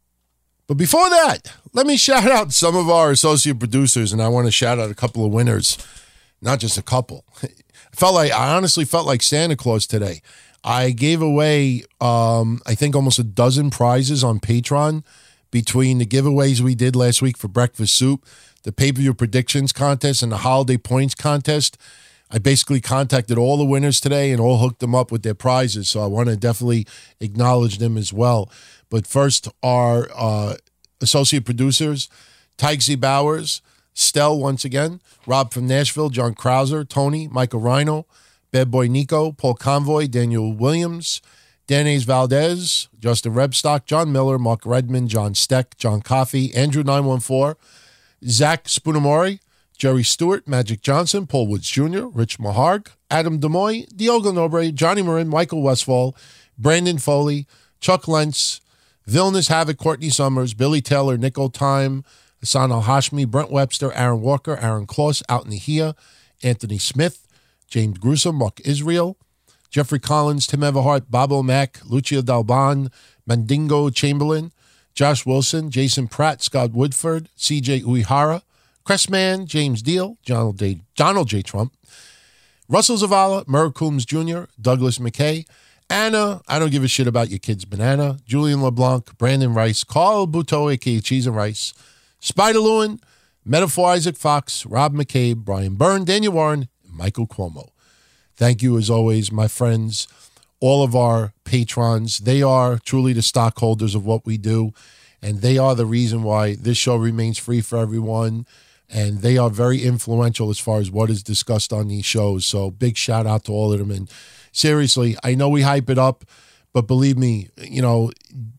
But before that, let me shout out some of our associate producers, and I want to shout out a couple of winners, not just a couple. I felt like I honestly felt like Santa Claus today. I gave away, um, I think, almost a dozen prizes on Patreon between the giveaways we did last week for Breakfast Soup, the pay-per-view predictions contest, and the holiday points contest. I basically contacted all the winners today and all hooked them up with their prizes, so I want to definitely acknowledge them as well. But first, our uh, associate producers, Tykesy Bowers, Stell once again, Rob from Nashville, John Krauser, Tony, Michael Rhino, Bad Boy Nico, Paul Convoy, Daniel Williams, Danez Valdez, Justin Rebstock, John Miller, Mark Redmond, John Steck, John Coffey, Andrew nine one four, Zach Spunamori, Jerry Stewart, Magic Johnson, Paul Woods Junior, Rich Maharg, Adam Demoy, Diogo Nobre, Johnny Marin, Michael Westfall, Brandon Foley, Chuck Lentz, Vilnius Havoc, Courtney Summers, Billy Taylor, Nicole Time, Hassan Al-Hashmi, Brent Webster, Aaron Walker, Aaron Kloss, Out Nahia, Anthony Smith, James Grusom, Mark Israel, Jeffrey Collins, Tim Everhart, Bob O'Mac, Lucio Dalban, Mandingo Chamberlain, Josh Wilson, Jason Pratt, Scott Woodford, C J Uehara, Cressman, James Deal, Donald J. Donald J. Trump, Russell Zavala, Merrick Coombs Junior, Douglas McKay, Anna, I don't give a shit about your kid's banana, Julian LeBlanc, Brandon Rice, Carl Buteau, a k a. Cheese and Rice, Spider Lewin, Metaphor Isaac Fox, Rob McCabe, Brian Byrne, Daniel Warren, and Michael Cuomo. Thank you, as always, my friends, all of our patrons. They are truly the stockholders of what we do, and they are the reason why this show remains free for everyone, and they are very influential as far as what is discussed on these shows. So big shout out to all of them. And seriously, I know we hype it up, but believe me, you know,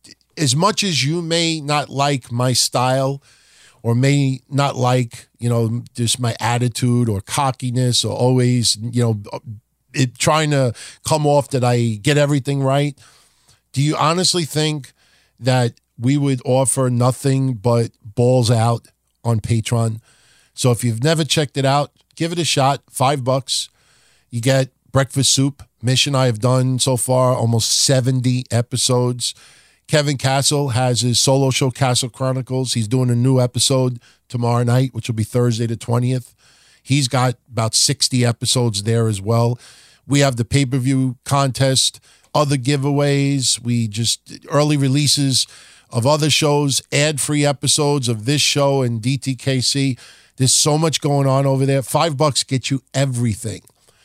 as much as you may not like my style or may not like, you know, just my attitude or cockiness or always, you know, it trying to come off that I get everything right, do you honestly think that we would offer nothing but balls out on Patreon? So if you've never checked it out, give it a shot. Five bucks. You get Breakfast Soup. Mish and I have done so far almost seventy episodes. Kevin Castle has his solo show, Castle Chronicles. He's doing a new episode tomorrow night, which will be Thursday the twentieth. He's got about sixty episodes there as well. We have the pay-per-view contest, other giveaways. We just, early releases of other shows, ad-free episodes of this show and D T K C. There's so much going on over there. Five bucks gets you everything.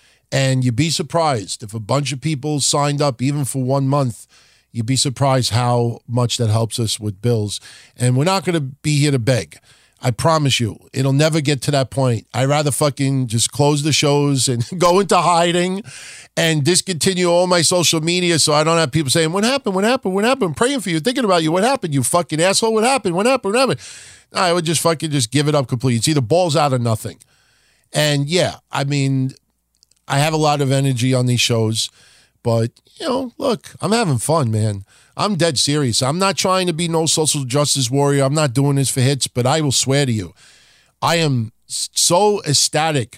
And you'd be surprised if a bunch of people signed up, even for one month, you'd be surprised how much that helps us with bills. And we're not going to be here to beg. I promise you, it'll never get to that point. I'd rather fucking just close the shows and go into hiding and discontinue all my social media so I don't have people saying, what happened, what happened, what happened? I'm praying for you, thinking about you. What happened, you fucking asshole? What happened, what happened, what happened? I would just fucking just give it up completely. It's either balls out or nothing. And yeah, I mean, I have a lot of energy on these shows, but, you know, look, I'm having fun, man. I'm dead serious. I'm not trying to be no social justice warrior. I'm not doing this for hits, but I will swear to you, I am so ecstatic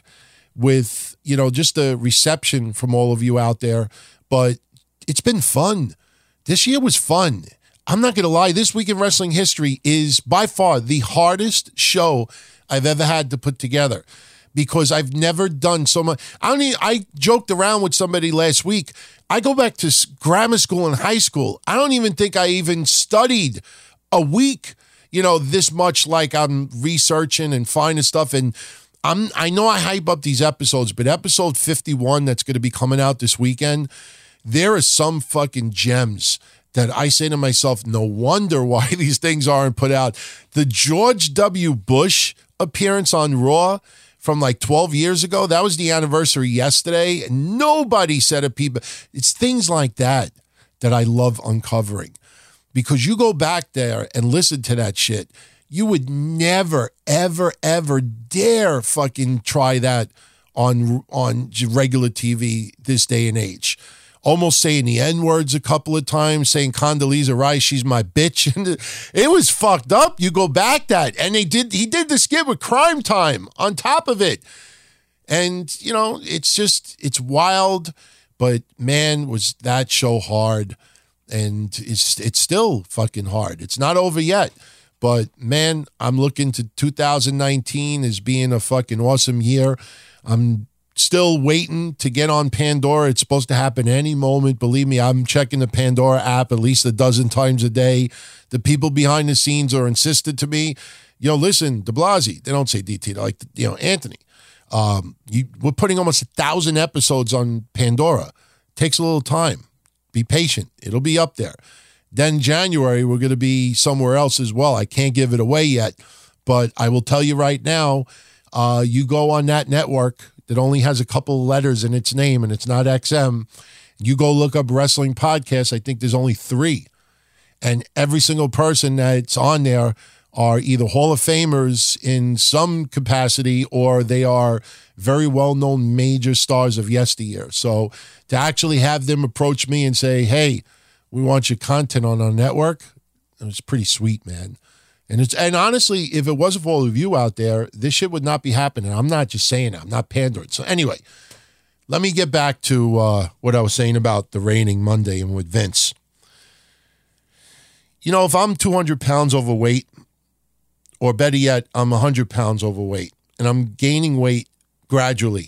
with, you know, just the reception from all of you out there, but it's been fun. This year was fun. I'm not going to lie. This Week in Wrestling History is by far the hardest show I've ever had to put together because I've never done so much. I don't even, I joked around with somebody last week. I go back to grammar school and high school. I don't even think I even studied a week, you know, this much like I'm researching and finding stuff. And I'm, I know I hype up these episodes, but episode fifty-one that's going to be coming out this weekend, there are some fucking gems that I say to myself, no wonder why these things aren't put out. The George W. Bush appearance on Raw from like twelve years ago, that was the anniversary yesterday. And nobody said it, people. It's things like that that I love uncovering. Because you go back there and listen to that shit, you would never, ever, ever dare fucking try that on, on regular T V this day and age. almost saying the N-words a couple of times, saying Condoleezza Rice, she's my bitch. And it was fucked up. You go back that. And they did. He did the skit with Crime Time on top of it. And, you know, it's just, it's wild. But, man, was that show hard. And it's it's still fucking hard. It's not over yet. But, man, I'm looking to two thousand nineteen as being a fucking awesome year. I'm still waiting to get on Pandora. It's supposed to happen any moment. Believe me, I'm checking the Pandora app at least a dozen times a day. The people behind the scenes are insistent to me, you know, listen, de Blasi, they don't say D T, they're like, you know, Anthony. Um, you, we're putting almost a thousand episodes on Pandora. Takes a little time. Be patient. It'll be up there. Then January, we're going to be somewhere else as well. I can't give it away yet, but I will tell you right now, uh, you go on that network that only has a couple of letters in its name and it's not X M. You go look up wrestling podcasts. I think there's only three. And every single person that's on there are either Hall of Famers in some capacity or they are very well-known major stars of yesteryear. So to actually have them approach me and say, hey, we want your content on our network, it was pretty sweet, man. And it's and honestly, if it wasn't for all of you out there, this shit would not be happening. I'm not just saying it. I'm not pandering. So anyway, let me get back to uh, what I was saying about the raining Monday and with Vince. You know, if I'm two hundred pounds overweight, or better yet, I'm one hundred pounds overweight, and I'm gaining weight gradually.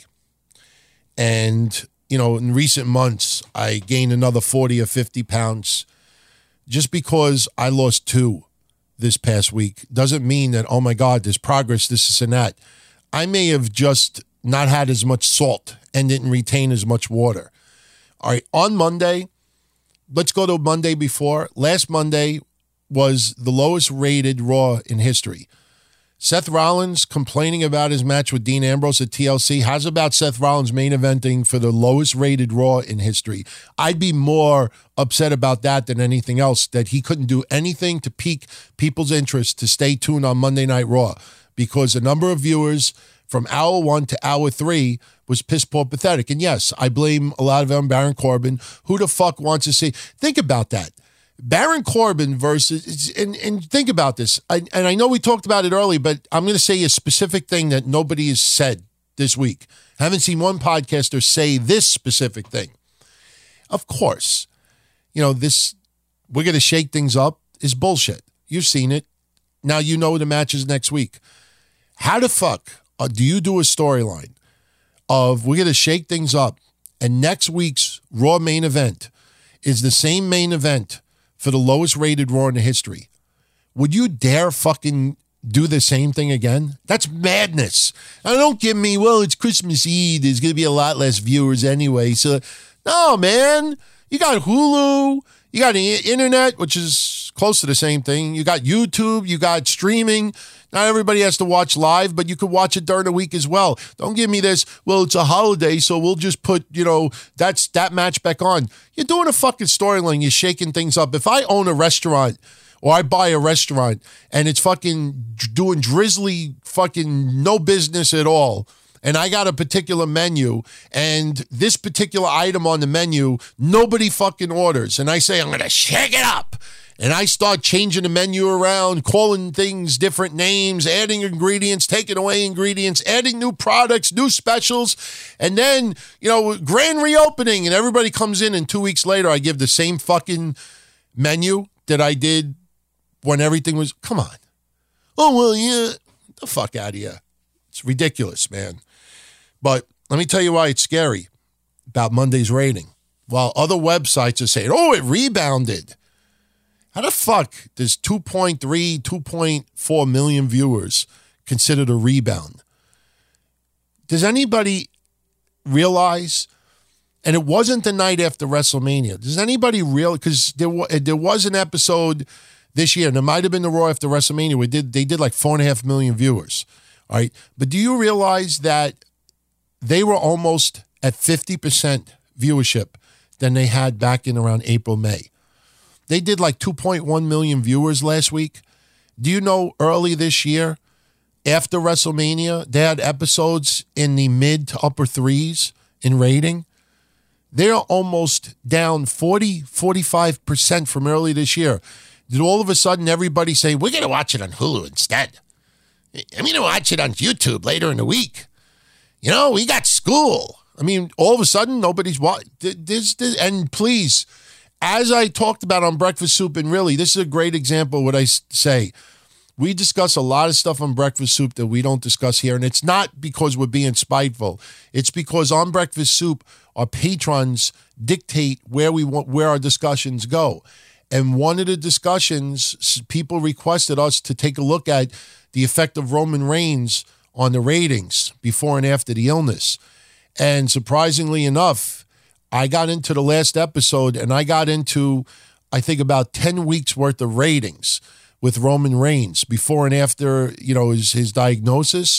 And, you know, in recent months, I gained another forty or fifty pounds just because I lost two this past week. Doesn't mean that, oh my God, there's progress, this, this, and that. I may have just not had as much salt and didn't retain as much water. All right, on Monday, let's go to Monday before. Last Monday was the lowest rated Raw in history. Seth Rollins complaining about his match with Dean Ambrose at T L C. How's about Seth Rollins main eventing for the lowest rated Raw in history? I'd be more upset about that than anything else, that he couldn't do anything to pique people's interest to stay tuned on Monday Night Raw, because the number of viewers from hour one to hour three was piss poor pathetic. And yes, I blame a lot of them on Baron Corbin. Who the fuck wants to see? Think about that. Baron Corbin versus, and, and think about this, I, and I know we talked about it early, but I'm going to say a specific thing that nobody has said this week. I haven't seen one podcaster say this specific thing. Of course, you know, this, we're going to shake things up is bullshit. You've seen it. Now you know the match is next week. How the fuck uh, do you do a storyline of we're going to shake things up and next week's Raw main event is the same main event for the lowest rated Raw in the history? Would you dare fucking do the same thing again? That's madness. Now, don't give me, well, it's Christmas Eve. There's going to be a lot less viewers anyway. So, no, man. You got Hulu. You got the internet, which is close to the same thing. You got YouTube. You got streaming. Not everybody has to watch live, but you could watch it during the week as well. Don't give me this, well, it's a holiday, so we'll just put, you know, that's that match back on. You're doing a fucking storyline. You're shaking things up. If I own a restaurant or I buy a restaurant and it's fucking doing drizzly fucking no business at all, and I got a particular menu, and this particular item on the menu, nobody fucking orders, and I say, I'm going to shake it up. And I start changing the menu around, calling things different names, adding ingredients, taking away ingredients, adding new products, new specials. And then, you know, grand reopening, and everybody comes in, and two weeks later, I give the same fucking menu that I did when everything was, come on. Oh, well, yeah, get the fuck out of here. It's ridiculous, man. But let me tell you why it's scary about Monday's rating. While other websites are saying, oh, it rebounded. How the fuck does two point three, two point four million viewers considered a rebound? Does anybody realize, and it wasn't the night after WrestleMania, does anybody realize, because there, there was an episode this year, and it might have been the Raw after WrestleMania, we did, they did like four and a half million viewers, all right? But do you realize that they were almost at fifty percent viewership than they had back in around April, May? They did like two point one million viewers last week. Do you know early this year, after WrestleMania, they had episodes in the mid to upper threes in rating? They're almost down forty, forty-five percent from early this year. Did all of a sudden everybody say, we're going to watch it on Hulu instead? I'm going to watch it on YouTube later in the week. You know, we got school. I mean, all of a sudden, nobody's watching. And please, as I talked about on Breakfast Soup, and really, this is a great example of what I say. We discuss a lot of stuff on Breakfast Soup that we don't discuss here, and it's not because we're being spiteful. It's because on Breakfast Soup, our patrons dictate where we want, where our discussions go. And one of the discussions, people requested us to take a look at the effect of Roman Reigns on the ratings before and after the illness. And surprisingly enough, I got into the last episode and I got into, I think, about ten weeks worth of ratings with Roman Reigns before and after, you know, his, his diagnosis.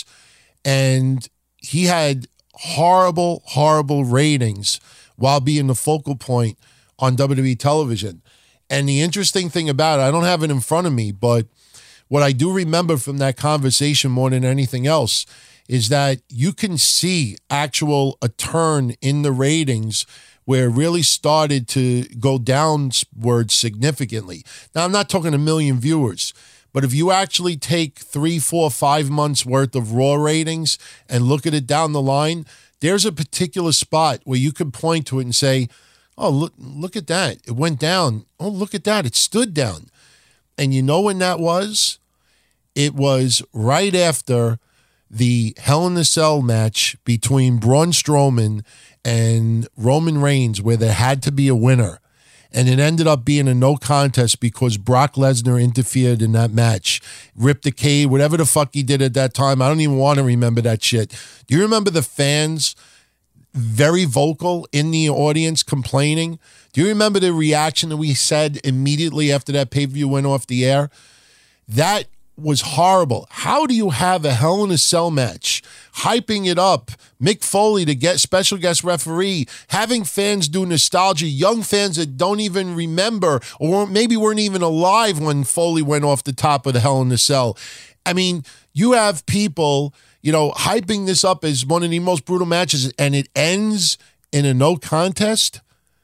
And he had horrible, horrible ratings while being the focal point on W W E television. And the interesting thing about it, I don't have it in front of me, but what I do remember from that conversation more than anything else is that you can see actual a turn in the ratings where it really started to go downward significantly. Now, I'm not talking a million viewers, but if you actually take three, four, five months worth of Raw ratings and look at it down the line, there's a particular spot where you can point to it and say, oh, look, look at that. It went down. Oh, look at that. It stood down. And you know when that was? It was right after the Hell in a Cell match between Braun Strowman and Roman Reigns, where there had to be a winner. And it ended up being a no contest because Brock Lesnar interfered in that match. Ripped the cage, whatever the fuck he did at that time. I don't even want to remember that shit. Do you remember the fans very vocal in the audience complaining? Do you remember the reaction that we said immediately after that pay-per-view went off the air? That was horrible. How do you have a Hell in a Cell match, hyping it up, Mick Foley to get special guest referee, having fans do nostalgia, young fans that don't even remember or maybe weren't even alive when Foley went off the top of the Hell in a Cell? I mean, you have people, you know, hyping this up as one of the most brutal matches, and it ends in a no contest.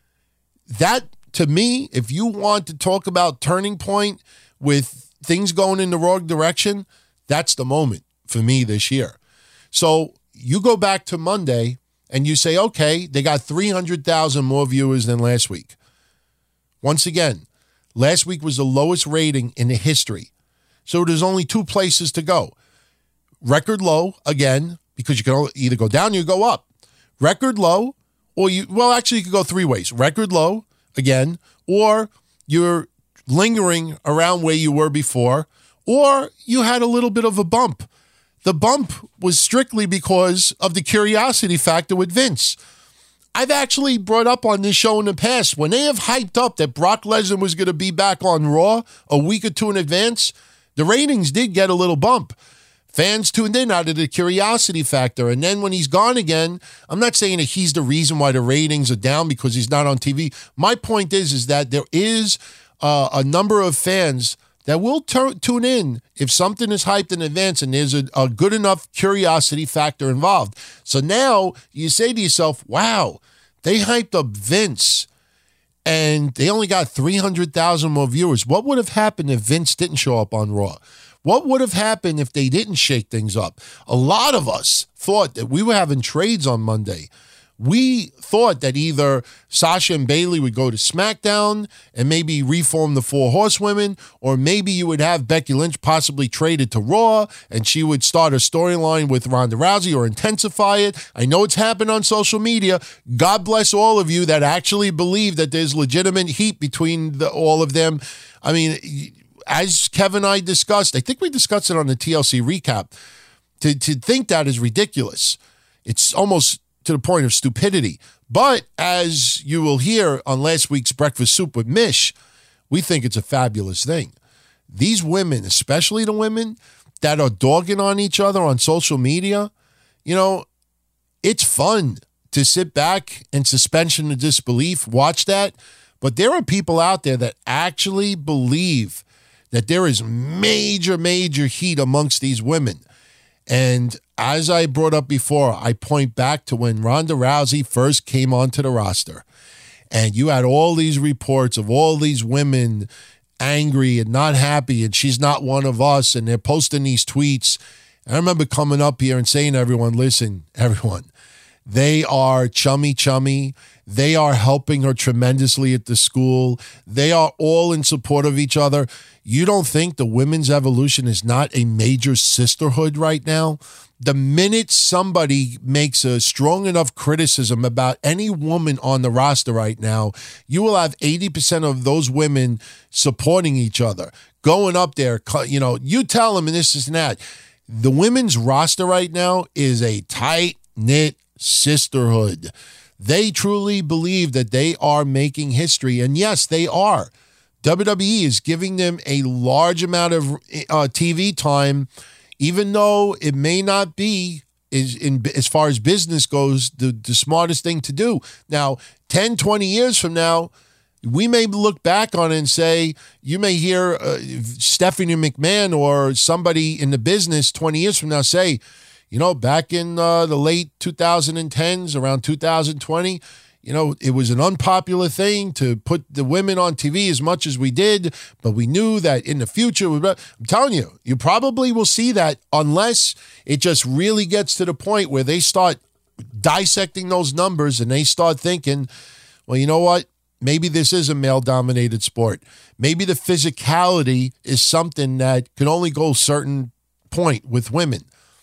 That, to me, if you want to talk about turning point with things going in the wrong direction, that's the moment for me this year. So you go back to Monday and you say, okay, they got three hundred thousand more viewers than last week. Once again, last week was the lowest rating in the history. So there's only two places to go. Record low, again, because you can either go down or you go up. Record low, or you, well, actually you could go three ways. Record low, again, or you're lingering around where you were before, or you had a little bit of a bump. The bump was strictly because of the curiosity factor with Vince. I've actually brought up on this show in the past, when they have hyped up that Brock Lesnar was going to be back on Raw a week or two in advance, the ratings did get a little bump. Fans tuned in out of the curiosity factor. And then when he's gone again, I'm not saying that he's the reason why the ratings are down because he's not on T V. My point is, is that there is uh, a number of fans that will t- tune in if something is hyped in advance and there's a, a good enough curiosity factor involved. So now you say to yourself, wow, they hyped up Vince and they only got three hundred thousand more viewers. What would have happened if Vince didn't show up on Raw? What would have happened if they didn't shake things up? A lot of us thought that we were having trades on Monday. We thought that either Sasha and Bayley would go to SmackDown and maybe reform the Four Horsewomen, or maybe you would have Becky Lynch possibly traded to Raw and she would start a storyline with Ronda Rousey or intensify it. I know it's happened on social media. God bless all of you that actually believe that there's legitimate heat between the, all of them. I mean, as Kevin and I discussed, I think we discussed it on the T L C recap, to, to think that is ridiculous. It's almost to the point of stupidity. But as you will hear on last week's Breakfast Soup with Mish, we think it's a fabulous thing. These women, especially the women that are dogging on each other on social media, you know, it's fun to sit back in suspension of disbelief, watch that. But there are people out there that actually believe that there is major, major heat amongst these women. And as I brought up before, I point back to when Ronda Rousey first came onto the roster. And you had all these reports of all these women angry and not happy, and she's not one of us, and they're posting these tweets. I remember coming up here and saying to everyone, listen, everyone, they are chummy chummy. They are helping her tremendously at the school. They are all in support of each other. You don't think the women's evolution is not a major sisterhood right now? The minute somebody makes a strong enough criticism about any woman on the roster right now, you will have eighty percent of those women supporting each other, going up there. You know, you tell them and this is that. The women's roster right now is a tight-knit sisterhood. They truly believe that they are making history, and yes, they are. W W E is giving them a large amount of uh, T V time, even though it may not be, is in as far as business goes, the, the smartest thing to do. Now, ten, twenty years from now, we may look back on it and say, you may hear uh, Stephanie McMahon or somebody in the business twenty years from now say, you know, back in uh, the late two thousand tens, around two thousand twenty, you know, it was an unpopular thing to put the women on T V as much as we did, but we knew that in the future, I'm telling you, you probably will see that unless it just really gets to the point where they start dissecting those numbers and they start thinking, well, you know what? Maybe this is a male-dominated sport. Maybe the physicality is something that can only go a certain point with women.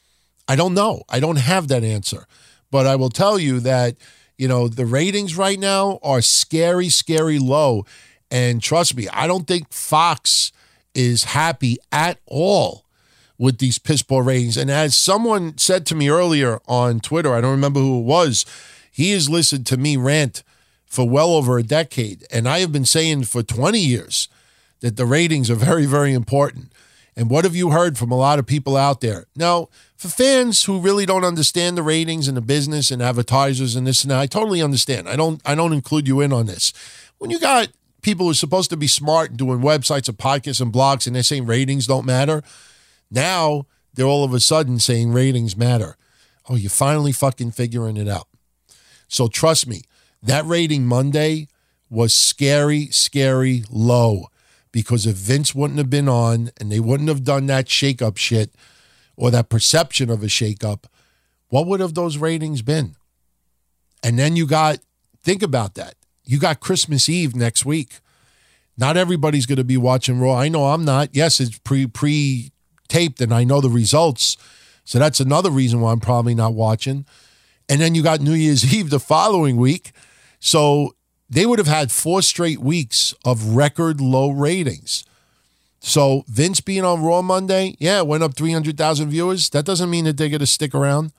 I don't know. I don't have that answer. But I will tell you that, you know, the ratings right now are scary, scary low. And trust me, I don't think Fox is happy at all with these piss poor ratings. And as someone said to me earlier on Twitter, I don't remember who it was, he has listened to me rant for well over a decade. And I have been saying for twenty years that the ratings are very, very important. And what have you heard from a lot of people out there? Now, for fans who really don't understand the ratings and the business and advertisers and this and that, I totally understand. I don't I don't include you in on this. When you got people who are supposed to be smart and doing websites and podcasts and blogs and they're saying ratings don't matter, now they're all of a sudden saying ratings matter. Oh, you're finally fucking figuring it out. So trust me, that rating Monday was scary, scary low. Because if Vince wouldn't have been on and they wouldn't have done that shakeup shit or that perception of a shakeup, what would have those ratings been? And then you got, think about that. You got Christmas Eve next week. Not everybody's going to be watching Raw. I know I'm not. Yes, it's pre, pre-taped and I know the results. So that's another reason why I'm probably not watching. And then you got New Year's Eve the following week. So they would have had four straight weeks of record low ratings. So Vince being on Raw Monday, yeah, it went up three hundred thousand viewers. That doesn't mean that they're going to stick around.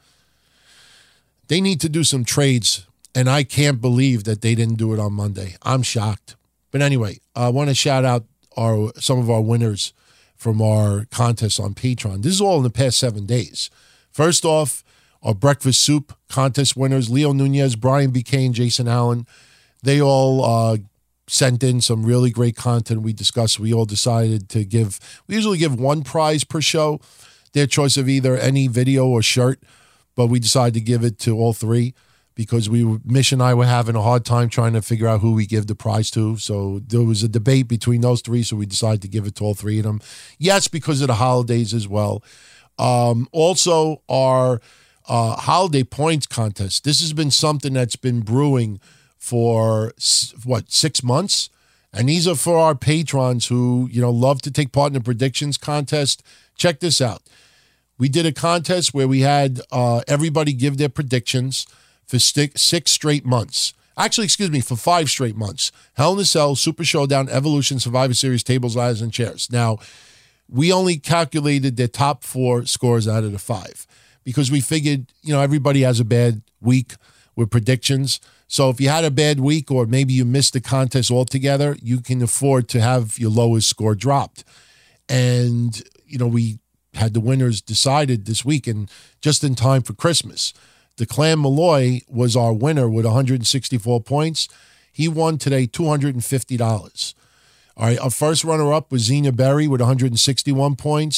They need to do some trades, and I can't believe that they didn't do it on Monday. I'm shocked. But anyway, I want to shout out our some of our winners from our contest on Patreon. This is all in the past seven days. First off, our breakfast soup contest winners, Leo Nunez, Brian B K, and Jason Allen. They all uh, sent in some really great content we discussed. We all decided to give, we usually give one prize per show, their choice of either any video or shirt, but we decided to give it to all three because we were, Mish and I were having a hard time trying to figure out who we give the prize to. So there was a debate between those three, so we decided to give it to all three of them. Yes, because of the holidays as well. Um, also, our uh, holiday points contest. This has been something that's been brewing for what, six months? And these are for our patrons who, you know, love to take part in the predictions contest. Check this out. We did a contest where we had uh, everybody give their predictions for six, six straight months. Actually, excuse me, for five straight months. Hell in a Cell, Super Showdown, Evolution, Survivor Series, Tables, Ladders, and Chairs. Now, we only calculated their top four scores out of the five because we figured, you know, everybody has a bad week with predictions. So if you had a bad week or maybe you missed the contest altogether, you can afford to have your lowest score dropped. And, you know, we had the winners decided this week and just in time for Christmas. DeClam Malloy was our winner with one hundred sixty-four points. He won today two hundred fifty dollars. All right, our first runner-up was Xenia Berry with one hundred sixty-one points.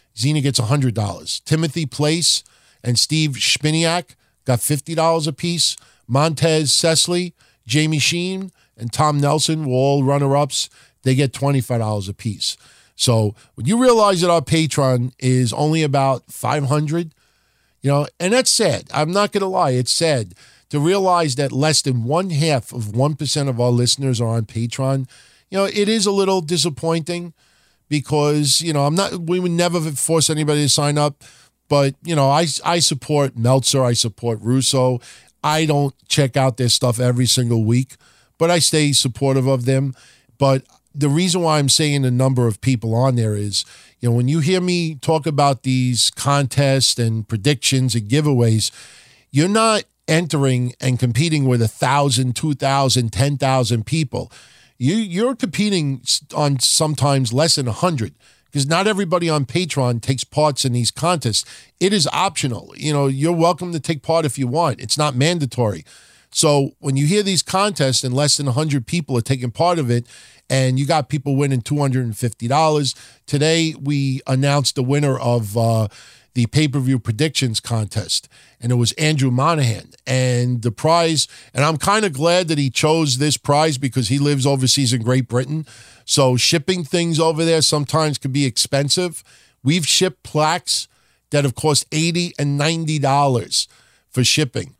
Xena gets one hundred dollars. Timothy Place and Steve Spiniak got fifty dollars apiece. Montez Cecily, Jamie Sheen, and Tom Nelson were all runner-ups. They get twenty-five dollars apiece. So when you realize that our Patreon is only about five hundred, you know, and that's sad. I'm not going to lie. It's sad to realize that less than one half of one percent of our listeners are on Patreon. You know, it is a little disappointing because, you know, I'm not, we would never force anybody to sign up, but, you know, I, I support Meltzer. I support Russo. I don't check out their stuff every single week, but I stay supportive of them. But the reason why I'm saying the number of people on there is, you know, when you hear me talk about these contests and predictions and giveaways, you're not entering and competing with a thousand, two thousand, ten thousand people. You, you're competing on sometimes less than a hundred, because not everybody on Patreon takes parts in these contests. It is optional. You know, you're welcome to take part if you want. It's not mandatory. So when you hear these contests and less than one hundred people are taking part of it, and you got people winning two hundred fifty dollars, today we announced the winner of uh, the pay-per-view predictions contest, and it was Andrew Monahan. And the prize, and I'm kind of glad that he chose this prize because he lives overseas in Great Britain. So shipping things over there sometimes can be expensive. We've shipped plaques that have cost eighty dollars and ninety dollars for shipping.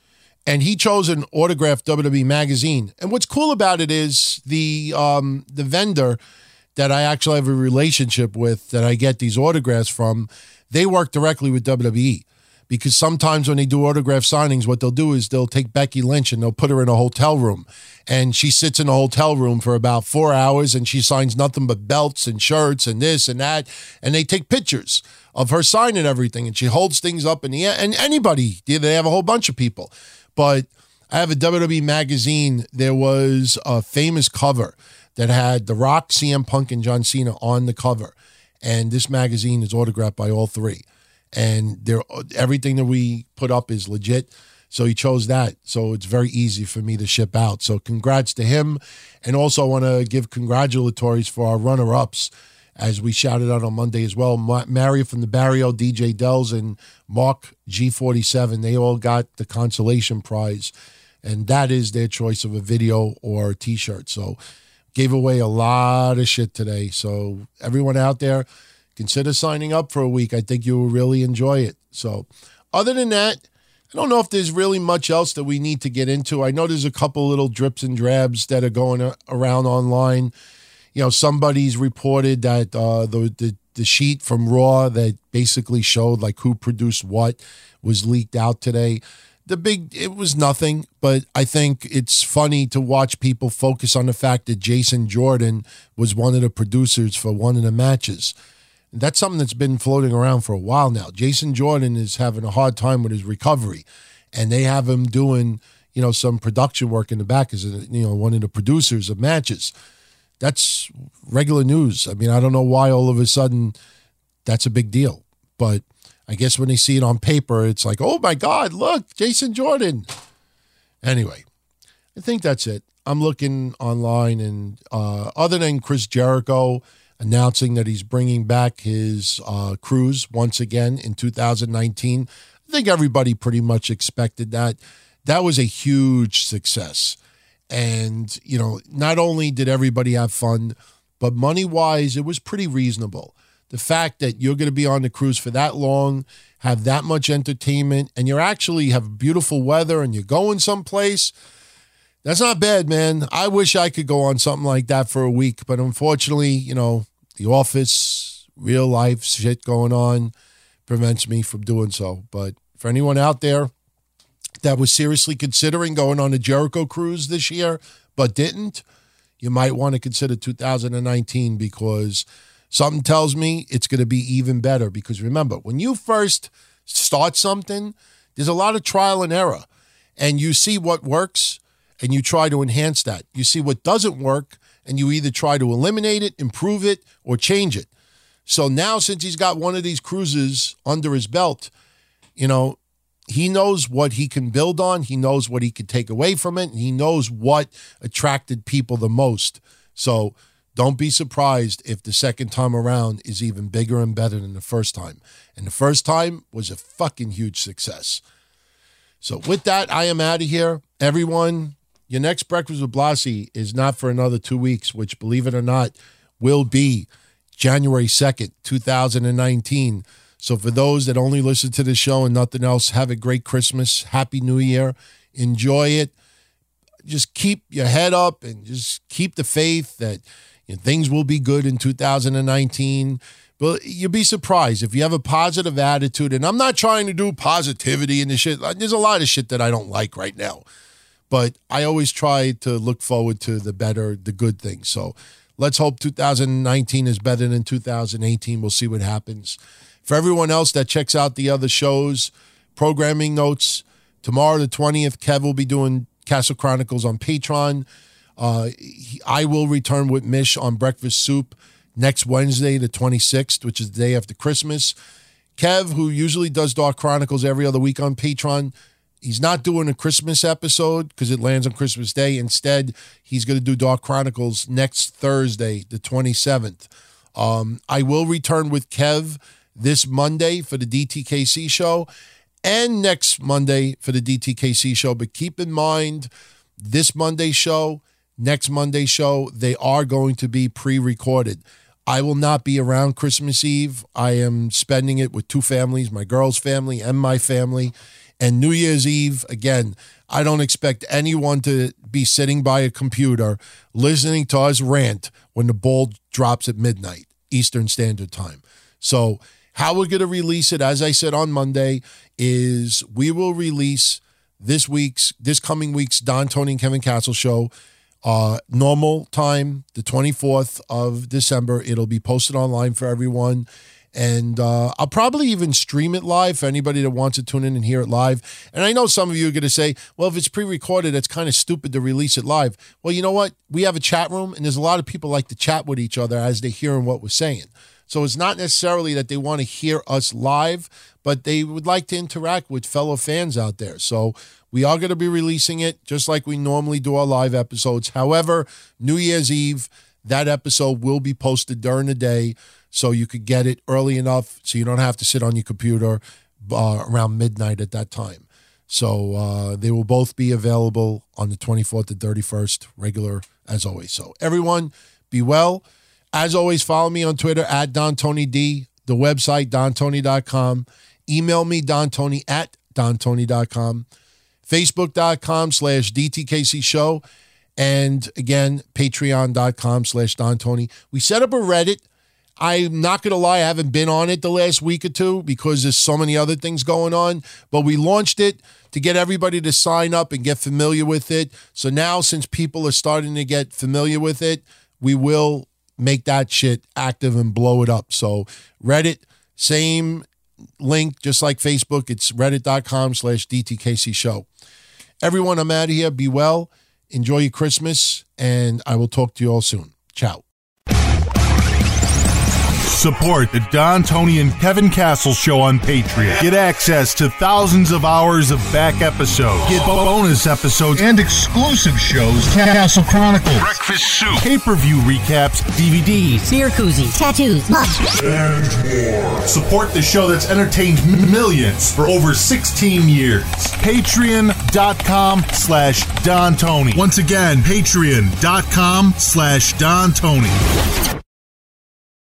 And he chose an autographed W W E magazine. And what's cool about it is the um, the vendor that I actually have a relationship with, that I get these autographs from, they work directly with W W E. Because sometimes when they do autograph signings, what they'll do is they'll take Becky Lynch and they'll put her in a hotel room. And she sits in a hotel room for about four hours and she signs nothing but belts and shirts and this and that. And they take pictures of her signing everything. And she holds things up in the air. And anybody, they have a whole bunch of people. But I have a W W E magazine. There was a famous cover that had The Rock, C M Punk, and John Cena on the cover. And this magazine is autographed by all three. And they're, everything that we put up is legit. So he chose that. So it's very easy for me to ship out. So congrats to him. And also I want to give congratulatories for our runner-ups, as we shouted out on Monday as well. Mario from the Barrio, D J Dells, and Mark G forty-seven, they all got the consolation prize. And that is their choice of a video or a T-shirt. So gave away a lot of shit today. So everyone out there, consider signing up for a week. I think you will really enjoy it. So other than that, I don't know if there's really much else that we need to get into. I know there's a couple little drips and drabs that are going around online. You know, somebody's reported that uh, the, the the sheet from Raw that basically showed like who produced what was leaked out today. The big, it was nothing, but I think it's funny to watch people focus on the fact that Jason Jordan was one of the producers for one of the matches. And that's something that's been floating around for a while now. Jason Jordan is having a hard time with his recovery, and they have him doing, you know, some production work in the back as, a, you know, one of the producers of matches. That's regular news. I mean, I don't know why all of a sudden that's a big deal. But I guess when they see it on paper, it's like, oh, my God, look, Jason Jordan. Anyway, I think that's it. I'm looking online, and uh, other than Chris Jericho announcing that he's bringing back his uh, cruise once again in two thousand nineteen, I think everybody pretty much expected that. That was a huge success. And, you know, not only did everybody have fun, but money-wise, it was pretty reasonable. The fact that you're going to be on the cruise for that long, have that much entertainment, and you actually have beautiful weather and you're going someplace, that's not bad, man. I wish I could go on something like that for a week, but unfortunately, you know, the office, real life shit going on prevents me from doing so. But for anyone out there that was seriously considering going on a Jericho cruise this year but didn't, you might want to consider two thousand nineteen, because something tells me it's going to be even better. Because remember, when you first start something, there's a lot of trial and error, and you see what works and you try to enhance that. You see what doesn't work and you either try to eliminate it, improve it, or change it. So now, since he's got one of these cruises under his belt, you know, he knows what he can build on. He knows what he can take away from it. And he knows what attracted people the most. So don't be surprised if the second time around is even bigger and better than the first time. And the first time was a fucking huge success. So with that, I am out of here. Everyone, your next Breakfast with Blassie is not for another two weeks, which, believe it or not, will be January second, two thousand nineteen. So for those that only listen to the show and nothing else, have a great Christmas. Happy New Year. Enjoy it. Just keep your head up and just keep the faith that you know, things will be good in two thousand nineteen. But you'll be surprised if you have a positive attitude. And I'm not trying to do positivity and the shit. There's a lot of shit that I don't like right now. But I always try to look forward to the better, the good things. So let's hope two thousand nineteen is better than two thousand eighteen. We'll see what happens. For everyone else that checks out the other shows, programming notes, tomorrow the twentieth, Kev will be doing Castle Chronicles on Patreon. Uh, he, I will return with Mish on Breakfast Soup next Wednesday, the twenty-sixth, which is the day after Christmas. Kev, who usually does Dark Chronicles every other week on Patreon, he's not doing a Christmas episode because it lands on Christmas Day. Instead, he's going to do Dark Chronicles next Thursday, the twenty-seventh. Um, I will return with Kev this Monday for the D T K C show and next Monday for the D T K C show. But keep in mind, this Monday show, next Monday show, they are going to be pre-recorded. I will not be around Christmas Eve. I am spending it with two families, my girl's family and my family. And New Year's Eve, again, I don't expect anyone to be sitting by a computer listening to us rant when the ball drops at midnight, Eastern Standard Time. So how we're going to release it, as I said on Monday, is we will release this week's, this coming week's Don, Tony, and Kevin Castle show, uh, normal time, the twenty-fourth of December. It'll be posted online for everyone. And uh, I'll probably even stream it live for anybody that wants to tune in and hear it live. And I know some of you are going to say, well, if it's pre-recorded, it's kind of stupid to release it live. Well, you know what? We have a chat room, and there's a lot of people like to chat with each other as they're hearing what we're saying. So it's not necessarily that they want to hear us live, but they would like to interact with fellow fans out there. So we are going to be releasing it just like we normally do our live episodes. However, New Year's Eve, that episode will be posted during the day, so you could get it early enough so you don't have to sit on your computer uh, around midnight at that time. So uh, they will both be available on the twenty-fourth and thirty-first, regular as always. So everyone, be well. As always, follow me on Twitter at Don Tony D, the website, don tony dot com. Email me, dontony at don tony dot com. Facebook.com slash DTKC show. And again, patreon.com slash Don Tony. We set up a Reddit. I'm not going to lie, I haven't been on it the last week or two because there's so many other things going on. But we launched it to get everybody to sign up and get familiar with it. So now, since people are starting to get familiar with it, we will make that shit active and blow it up. So Reddit, same link, just like Facebook. It's reddit.com slash DTKC show. Everyone, I'm out of here. Be well. Enjoy your Christmas, and I will talk to you all soon. Ciao. Support the Don, Tony, and Kevin Castle show on Patreon. Get access to thousands of hours of back episodes. Get bonus episodes and exclusive shows. Castle Chronicles, Breakfast Soup, pay-per-view recaps, D V Ds, beer koozies, tattoos, much, and more. Support the show that's entertained millions for over sixteen years. Patreon.com slash Don Tony. Once again, Patreon.com slash Don Tony.